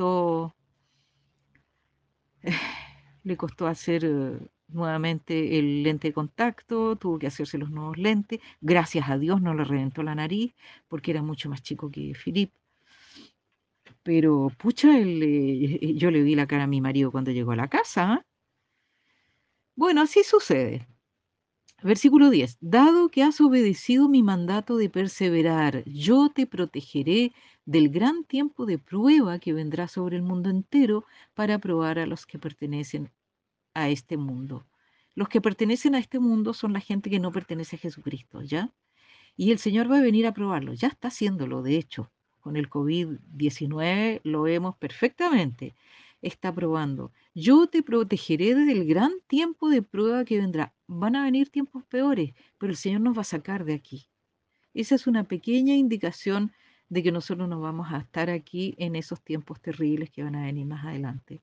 le costó hacer nuevamente el lente de contacto, tuvo que hacerse los nuevos lentes. Gracias a Dios no le reventó la nariz porque era mucho más chico que Filip. Pero, pucha, yo le vi la cara a mi marido cuando llegó a la casa. ¿Ah? Bueno, así sucede. Versículo 10. Dado que has obedecido mi mandato de perseverar, yo te protegeré del gran tiempo de prueba que vendrá sobre el mundo entero para probar a los que pertenecen a este mundo. Los que pertenecen a este mundo son la gente que no pertenece a Jesucristo, ¿ya? Y el Señor va a venir a probarlo. Ya está haciéndolo, de hecho. Con el COVID-19 lo vemos perfectamente. Está probando. Yo te protegeré desde el gran tiempo de prueba que vendrá. Van a venir tiempos peores, pero el Señor nos va a sacar de aquí. Esa es una pequeña indicación de que nosotros no vamos a estar aquí en esos tiempos terribles que van a venir más adelante.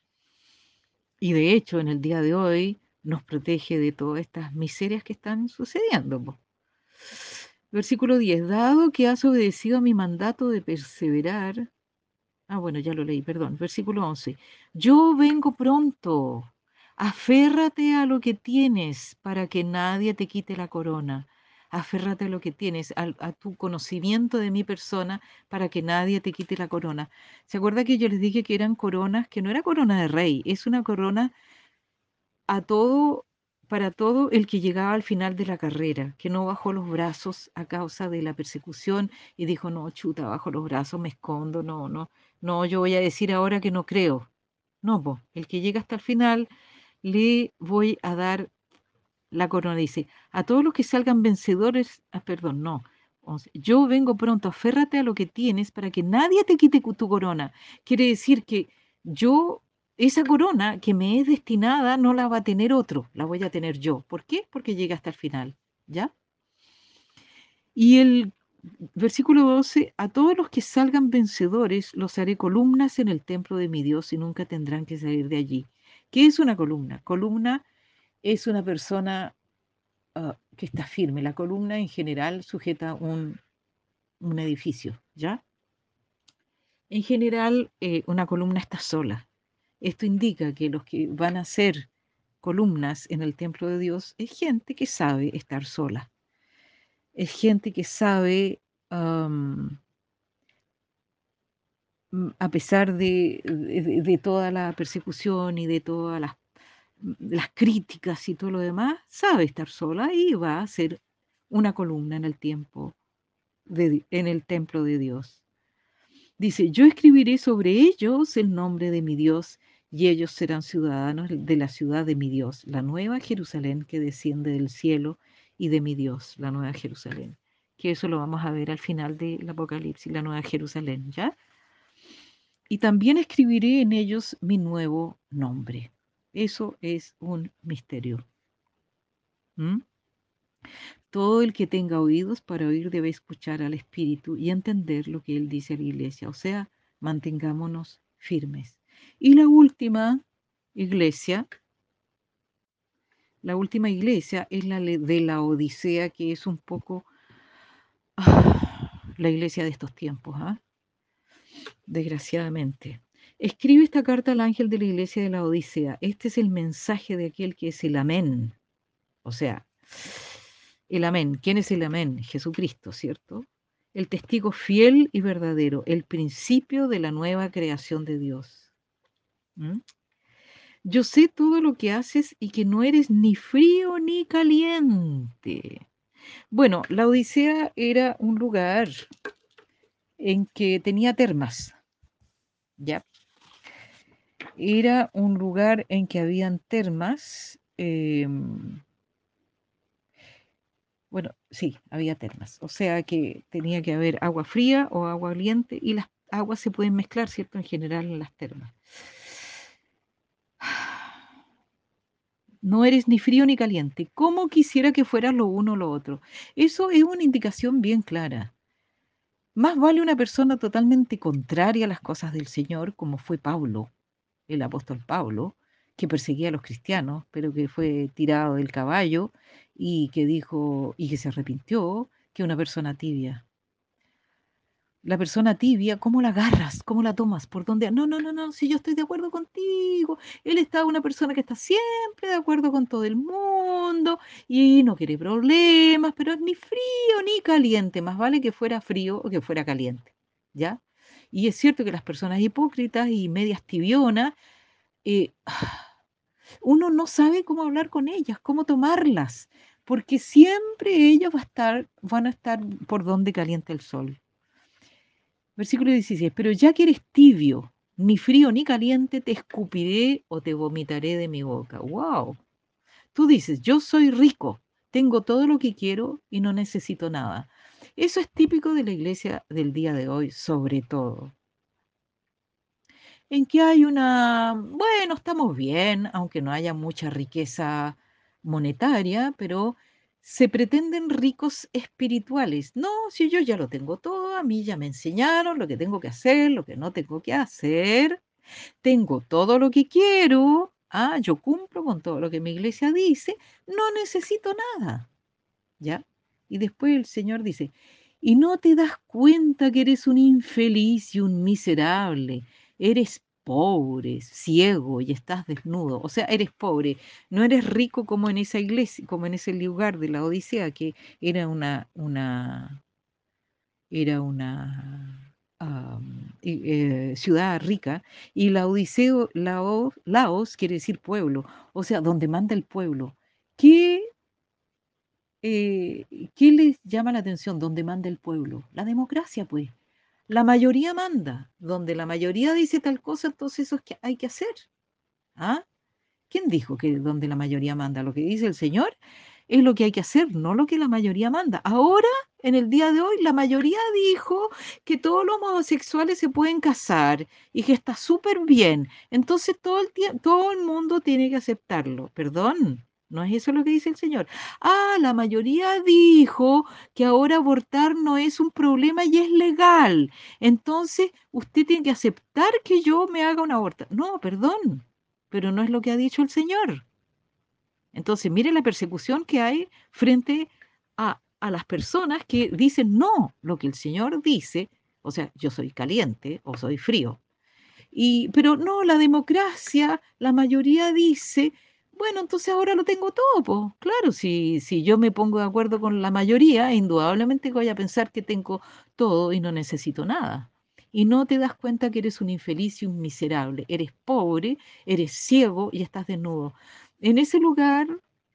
Y de hecho, en el día de hoy nos protege de todas estas miserias que están sucediendo, po. Versículo 10. Dado que has obedecido a mi mandato de perseverar. Ah, bueno, ya lo leí, perdón. Versículo 11. Yo vengo pronto. Aférrate a lo que tienes para que nadie te quite la corona. Aférrate a lo que tienes, a tu conocimiento de mi persona para que nadie te quite la corona. ¿Se acuerda que yo les dije que eran coronas, que no era corona de rey, es una corona a todo, para todo el que llegaba al final de la carrera, que no bajó los brazos a causa de la persecución y dijo, no, chuta, bajo los brazos, me escondo, no, no, no, yo voy a decir ahora que no creo. No, po, el que llega hasta el final, le voy a dar la corona. Dice, a todos los que salgan vencedores, perdón, no. Yo vengo pronto, aférrate a lo que tienes para que nadie te quite tu corona. Quiere decir que yo, esa corona que me es destinada, no la va a tener otro, la voy a tener yo. ¿Por qué? Porque llega hasta el final, ¿ya? Y el versículo 12, a todos los que salgan vencedores, los haré columnas en el templo de mi Dios y nunca tendrán que salir de allí. ¿Qué es una columna? Columna es una persona que está firme. La columna en general sujeta un edificio, ¿ya? En general, una columna está sola. Esto indica que los que van a ser columnas en el templo de Dios es gente que sabe estar sola. Es gente que sabe, am, a pesar de toda la persecución y de todas las críticas y todo lo demás, sabe estar sola y va a ser una columna en el tiempo en el templo de Dios. Dice, yo escribiré sobre ellos el nombre de mi Dios y ellos serán ciudadanos de la ciudad de mi Dios, la nueva Jerusalén que desciende del cielo y de mi Dios, la nueva Jerusalén. Que eso lo vamos a ver al final del Apocalipsis, la nueva Jerusalén, ¿ya? Y también escribiré en ellos mi nuevo nombre. Eso es un misterio. ¿Mm? Todo el que tenga oídos para oír debe escuchar al Espíritu y entender lo que Él dice a la iglesia. O sea, mantengámonos firmes. Y la última iglesia es de la Odisea, que es un poco la iglesia de estos tiempos, ¿ah? Desgraciadamente. Escribe esta carta al ángel de la iglesia de la Odisea. Este es el mensaje de aquel que es el amén. O sea, el amén. ¿Quién es el amén? Jesucristo, ¿cierto? El testigo fiel y verdadero, el principio de la nueva creación de Dios. ¿Mm? Yo sé todo lo que haces y que no eres ni frío ni caliente. Bueno, la Odisea era un lugar en que tenía termas, ¿ya? Era un lugar en que habían termas. Bueno, sí, había termas. O sea que tenía que haber agua fría o agua caliente y las aguas se pueden mezclar, ¿cierto? En general en las termas. No eres ni frío ni caliente. ¿Cómo quisiera que fueras lo uno o lo otro? Eso es una indicación bien clara. Más vale una persona totalmente contraria a las cosas del Señor, como fue Pablo, el apóstol Pablo, que perseguía a los cristianos, pero que fue tirado del caballo y que dijo y que se arrepintió, que una persona tibia. La persona tibia, ¿cómo la agarras? ¿Cómo la tomas? ¿Por dónde? No, no, no, no, si yo estoy de acuerdo contigo. Él está una persona que está siempre de acuerdo con todo el mundo y no quiere problemas, pero es ni frío ni caliente. Más vale que fuera frío o que fuera caliente, ¿ya? Y es cierto que las personas hipócritas y medias tibionas, eh, uno no sabe cómo hablar con ellas, cómo tomarlas, porque siempre ellos van a estar por donde calienta el sol. Versículo 16, pero ya que eres tibio, ni frío ni caliente, te escupiré o te vomitaré de mi boca. ¡Wow! Tú dices, yo soy rico, tengo todo lo que quiero y no necesito nada. Eso es típico de la iglesia del día de hoy, sobre todo. En que hay bueno, estamos bien, aunque no haya mucha riqueza monetaria, pero se pretenden ricos espirituales. No, si yo ya lo tengo todo, a mí ya me enseñaron lo que tengo que hacer, lo que no tengo que hacer, tengo todo lo que quiero, yo cumplo con todo lo que mi iglesia dice, no necesito nada. ¿Ya? Y después el Señor dice, y no te das cuenta que eres un infeliz y un miserable, eres pobre, ciego y estás desnudo. O sea, eres pobre, no eres rico como en esa iglesia, como en ese lugar de la Odisea, que era una ciudad rica, y la Odiseo, Laos quiere decir pueblo, o sea, donde manda el pueblo. ¿Qué eh, ¿Qué les llama la atención? Donde manda el pueblo. La democracia, pues. La mayoría manda. Donde la mayoría dice tal cosa, entonces eso es que hay que hacer. ¿Ah? ¿Quién dijo que donde la mayoría manda? Lo que dice el Señor es lo que hay que hacer, no lo que la mayoría manda. Ahora, en el día de hoy, la mayoría dijo que todos los homosexuales se pueden casar y que está súper bien. Entonces todo el mundo tiene que aceptarlo. Perdón, no es eso lo que dice el Señor. La mayoría dijo que ahora abortar no es un problema y es legal. Entonces, usted tiene que aceptar que yo me haga un aborto. No, perdón, pero no es lo que ha dicho el Señor. Entonces, mire la persecución que hay frente a las personas que dicen no, lo que el Señor dice, o sea, yo soy caliente o soy frío. Pero no, la democracia, la mayoría dice, bueno, entonces ahora lo tengo todo, pues. Claro, si yo me pongo de acuerdo con la mayoría, indudablemente voy a pensar que tengo todo y no necesito nada. Y no te das cuenta que eres un infeliz y un miserable. Eres pobre, eres ciego y estás desnudo. En ese lugar,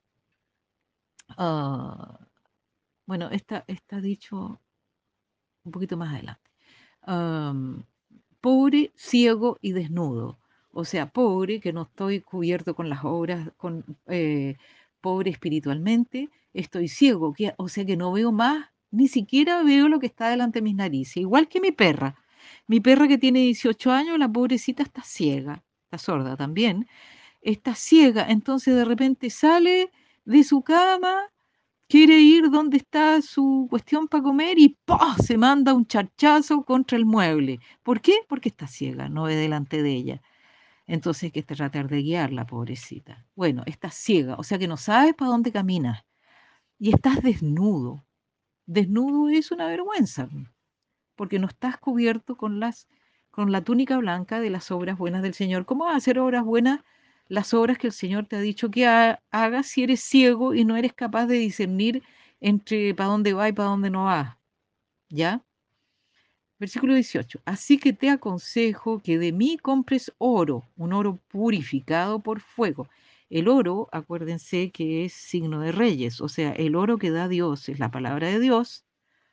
ah, bueno, está dicho un poquito más adelante. Am, Pobre, ciego y desnudo. O sea, pobre, que no estoy cubierto con las obras, pobre espiritualmente, estoy ciego, o sea que no veo más, ni siquiera veo lo que está delante de mis narices, igual que mi perra. Mi perra que tiene 18 años, la pobrecita está ciega, está sorda también, está ciega, entonces de repente sale de su cama, quiere ir donde está su cuestión para comer y ¡pah! Se manda un charchazo contra el mueble. ¿Por qué? Porque está ciega, no ve delante de ella. Entonces hay que tratar de guiarla, pobrecita. Bueno, estás ciega, o sea que no sabes para dónde caminas y estás desnudo. Desnudo es una vergüenza, porque no estás cubierto con la túnica blanca de las obras buenas del Señor. ¿Cómo vas a hacer obras buenas? Las obras que el Señor te ha dicho que hagas si eres ciego y no eres capaz de discernir entre para dónde va y para dónde no va. ¿Ya? Versículo 18. Así que te aconsejo que de mí compres oro, un oro purificado por fuego. El oro, acuérdense que es signo de reyes, o sea, el oro que da Dios es la palabra de Dios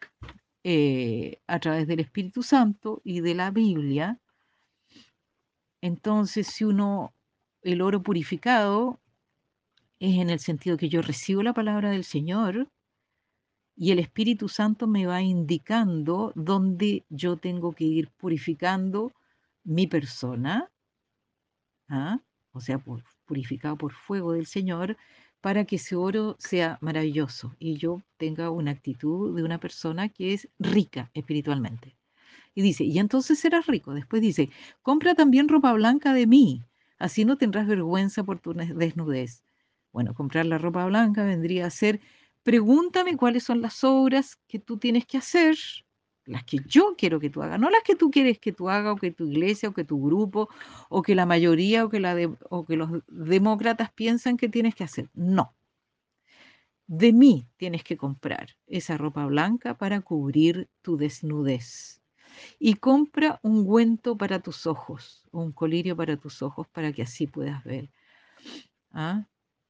a través del Espíritu Santo y de la Biblia. Entonces, si uno, el oro purificado es en el sentido que yo recibo la palabra del Señor y el Espíritu Santo me va indicando dónde yo tengo que ir purificando mi persona, ¿ah? O sea, purificado por fuego del Señor, para que ese oro sea maravilloso y yo tenga una actitud de una persona que es rica espiritualmente. Y dice, y entonces serás rico. Después dice, compra también ropa blanca de mí, así no tendrás vergüenza por tu desnudez. Bueno, comprar la ropa blanca vendría a ser, pregúntame cuáles son las obras que tú tienes que hacer, las que yo quiero que tú hagas, no las que tú quieres que tú hagas, o que tu iglesia, o que tu grupo, o que la mayoría, o que los demócratas piensan que tienes que hacer. No, de mí tienes que comprar esa ropa blanca para cubrir tu desnudez y compra un ungüento para tus ojos, un colirio para tus ojos, para que así puedas ver. ¿Ah?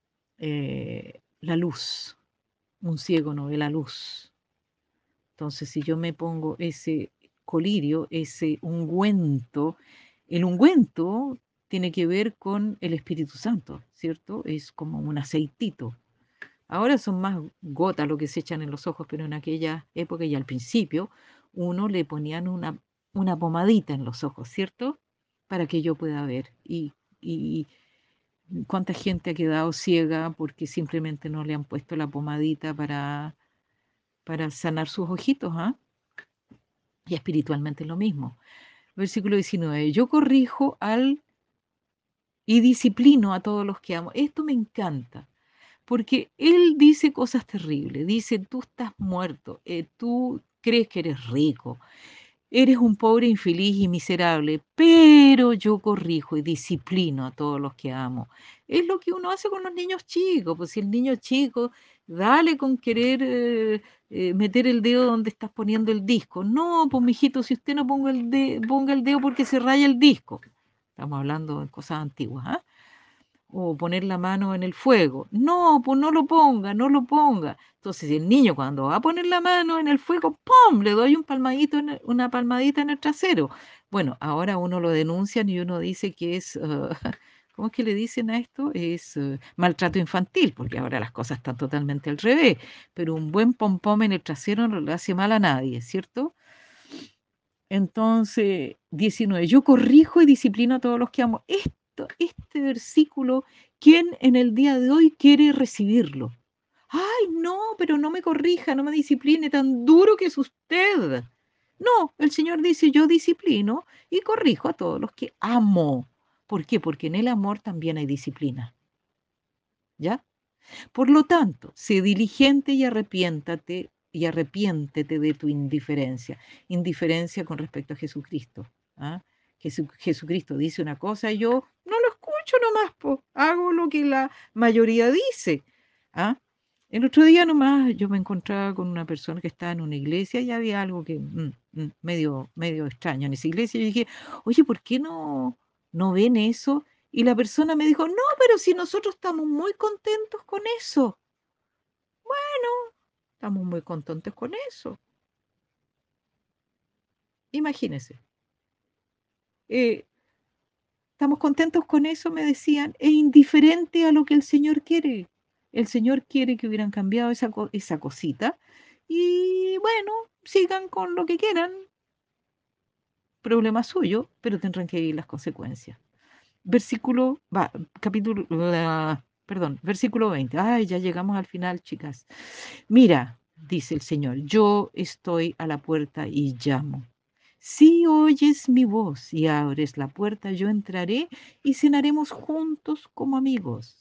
La luz, un ciego no ve la luz. Entonces, si yo me pongo ese colirio, ese ungüento, el ungüento tiene que ver con el Espíritu Santo, ¿cierto? Es como un aceitito. Ahora son más gotas lo que se echan en los ojos, pero en aquella época y al principio uno le ponían una pomadita en los ojos, ¿cierto? Para que yo pueda ver. Y cuánta gente ha quedado ciega porque simplemente no le han puesto la pomadita para sanar sus ojitos, ¿ah? Y espiritualmente lo mismo. Versículo 19. Yo corrijo y disciplino a todos los que amo. Esto me encanta porque él dice cosas terribles, dice, tú estás muerto, tú crees que eres rico, eres un pobre infeliz y miserable, pero yo corrijo y disciplino a todos los que amo. Es lo que uno hace con los niños chicos, pues si el niño chico, dale con querer meter el dedo donde estás poniendo el disco. No, pues mijito, si usted no ponga el dedo porque se raya el disco. Estamos hablando de cosas antiguas, ¿ah? O poner la mano en el fuego. No, pues no lo ponga, no lo ponga. Entonces el niño cuando va a poner la mano en el fuego, ¡pum! Le doy un palmadito una palmadita en el trasero. Bueno, ahora uno lo denuncian y uno dice que es, ¿cómo es que le dicen a esto? Es maltrato infantil, porque ahora las cosas están totalmente al revés. Pero un buen pompón en el trasero no le hace mal a nadie, ¿cierto? Entonces, 19, yo corrijo y disciplino a todos los que amo. Este versículo, ¿quién en el día de hoy quiere recibirlo? Ay, no, pero no me corrija, no me discipline, tan duro que es usted. No, el Señor dice, yo disciplino y corrijo a todos los que amo. ¿Por qué? Porque en el amor también hay disciplina. ¿Ya? Por lo tanto, sé diligente y arrepiéntete de tu indiferencia. Indiferencia con respecto a Jesucristo. ¿Ah? Jesucristo dice una cosa y yo no lo escucho nomás, po. Hago lo que la mayoría dice. ¿Ah? El otro día nomás yo me encontraba con una persona que estaba en una iglesia y había algo que medio extraño en esa iglesia. Y yo dije, oye, ¿por qué no ven eso? Y la persona me dijo, no, pero si nosotros estamos muy contentos con eso. Bueno, estamos muy contentos con eso. Imagínense. eh, estamos contentos con eso, me decían, e indiferente a lo que el Señor quiere. El Señor quiere que hubieran cambiado esa cosita y bueno, sigan con lo que quieran, problema suyo, pero tendrán que vivir las consecuencias. Versículo 20. Ay, ya llegamos al final, chicas. Mira, dice el Señor, yo estoy a la puerta y llamo. Si oyes mi voz y abres la puerta, yo entraré y cenaremos juntos como amigos.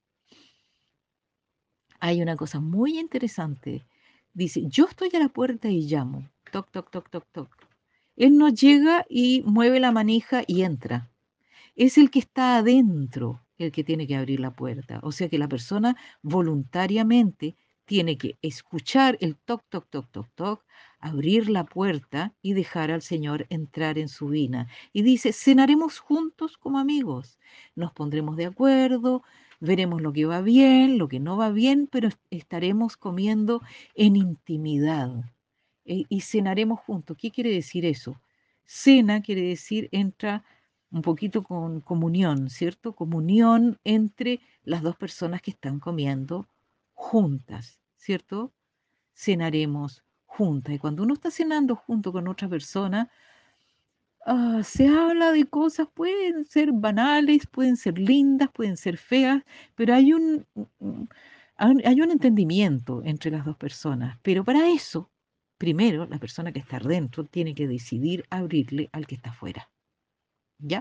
Hay una cosa muy interesante. Dice, yo estoy a la puerta y llamo. Toc, toc, toc, toc, toc. Él no llega y mueve la manija y entra. Es el que está adentro el que tiene que abrir la puerta. O sea que la persona voluntariamente tiene que escuchar el toc, toc, toc, toc, toc, abrir la puerta y dejar al Señor entrar en su vida. Y dice, cenaremos juntos como amigos, nos pondremos de acuerdo, veremos lo que va bien, lo que no va bien, pero estaremos comiendo en intimidad y cenaremos juntos. ¿Qué quiere decir eso? Cena quiere decir entra un poquito con comunión, ¿cierto? Comunión entre las dos personas que están comiendo juntas, ¿cierto? Cenaremos juntas. Y cuando uno está cenando junto con otra persona, se habla de cosas, pueden ser banales, pueden ser lindas, pueden ser feas, pero hay un entendimiento entre las dos personas. Pero para eso, primero, la persona que está dentro tiene que decidir abrirle al que está afuera. ¿Ya?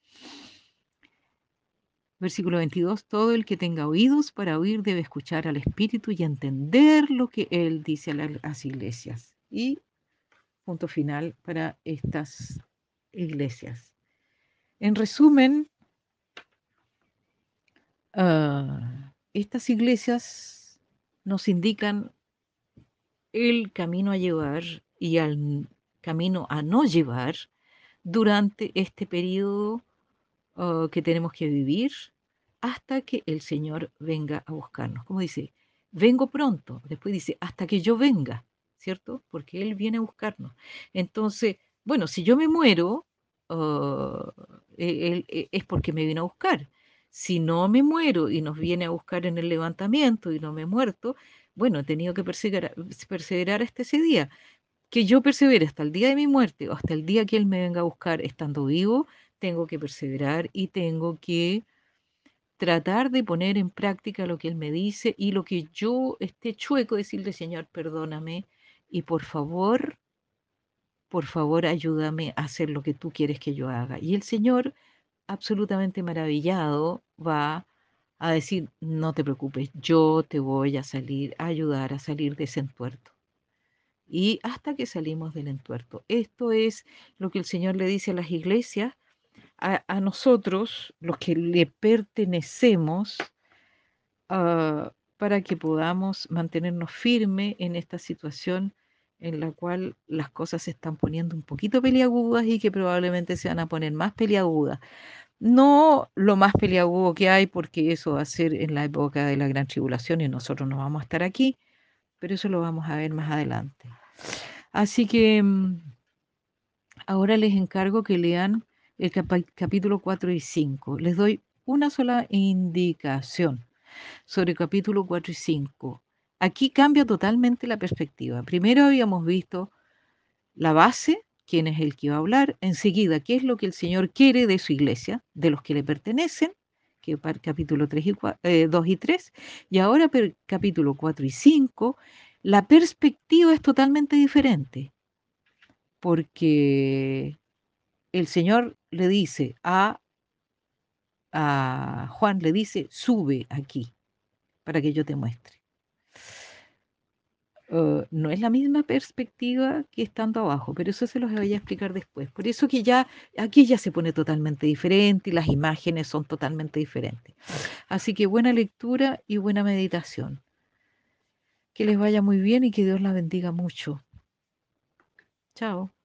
Versículo 22, todo el que tenga oídos para oír debe escuchar al Espíritu y entender lo que Él dice a las iglesias. Y punto final para estas iglesias. En resumen, estas iglesias nos indican el camino a llevar y al camino a no llevar durante este periodo que tenemos que vivir hasta que el Señor venga a buscarnos. Como dice, vengo pronto. Después dice, hasta que yo venga, ¿cierto? Porque Él viene a buscarnos. Entonces, bueno, si yo me muero, ah, es porque me vino a buscar. Si no me muero y nos viene a buscar en el levantamiento y no me he muerto, bueno, he tenido que perseverar hasta ese día. Que yo persevere hasta el día de mi muerte o hasta el día que Él me venga a buscar estando vivo, tengo que perseverar y tengo que tratar de poner en práctica lo que Él me dice y lo que yo esté chueco, decirle, Señor, perdóname y por favor, ayúdame a hacer lo que tú quieres que yo haga. Y el Señor, absolutamente maravillado, va a decir, no te preocupes, yo te voy a ayudar a salir de ese entuerto y hasta que salimos del entuerto. Esto es lo que el Señor le dice a las iglesias, a nosotros, los que le pertenecemos, para que podamos mantenernos firmes en esta situación en la cual las cosas se están poniendo un poquito peliagudas y que probablemente se van a poner más peliagudas. No lo más peliagudo que hay, porque eso va a ser en la época de la gran tribulación y nosotros no vamos a estar aquí, pero eso lo vamos a ver más adelante. Así que ahora les encargo que lean el capítulo 4 y 5. Les doy una sola indicación sobre el capítulo 4 y 5. Aquí cambia totalmente la perspectiva. Primero habíamos visto la base, quién es el que va a hablar. Enseguida, qué es lo que el Señor quiere de su iglesia, de los que le pertenecen, que para el capítulo 2 y 3. Y ahora, per capítulo 4 y 5, la perspectiva es totalmente diferente, porque el Señor le dice a Juan, le dice, sube aquí para que yo te muestre. No es la misma perspectiva que estando abajo, pero eso se los voy a explicar después. Por eso que ya aquí ya se pone totalmente diferente y las imágenes son totalmente diferentes. Así que buena lectura y buena meditación. Que les vaya muy bien y que Dios la bendiga mucho. Chao.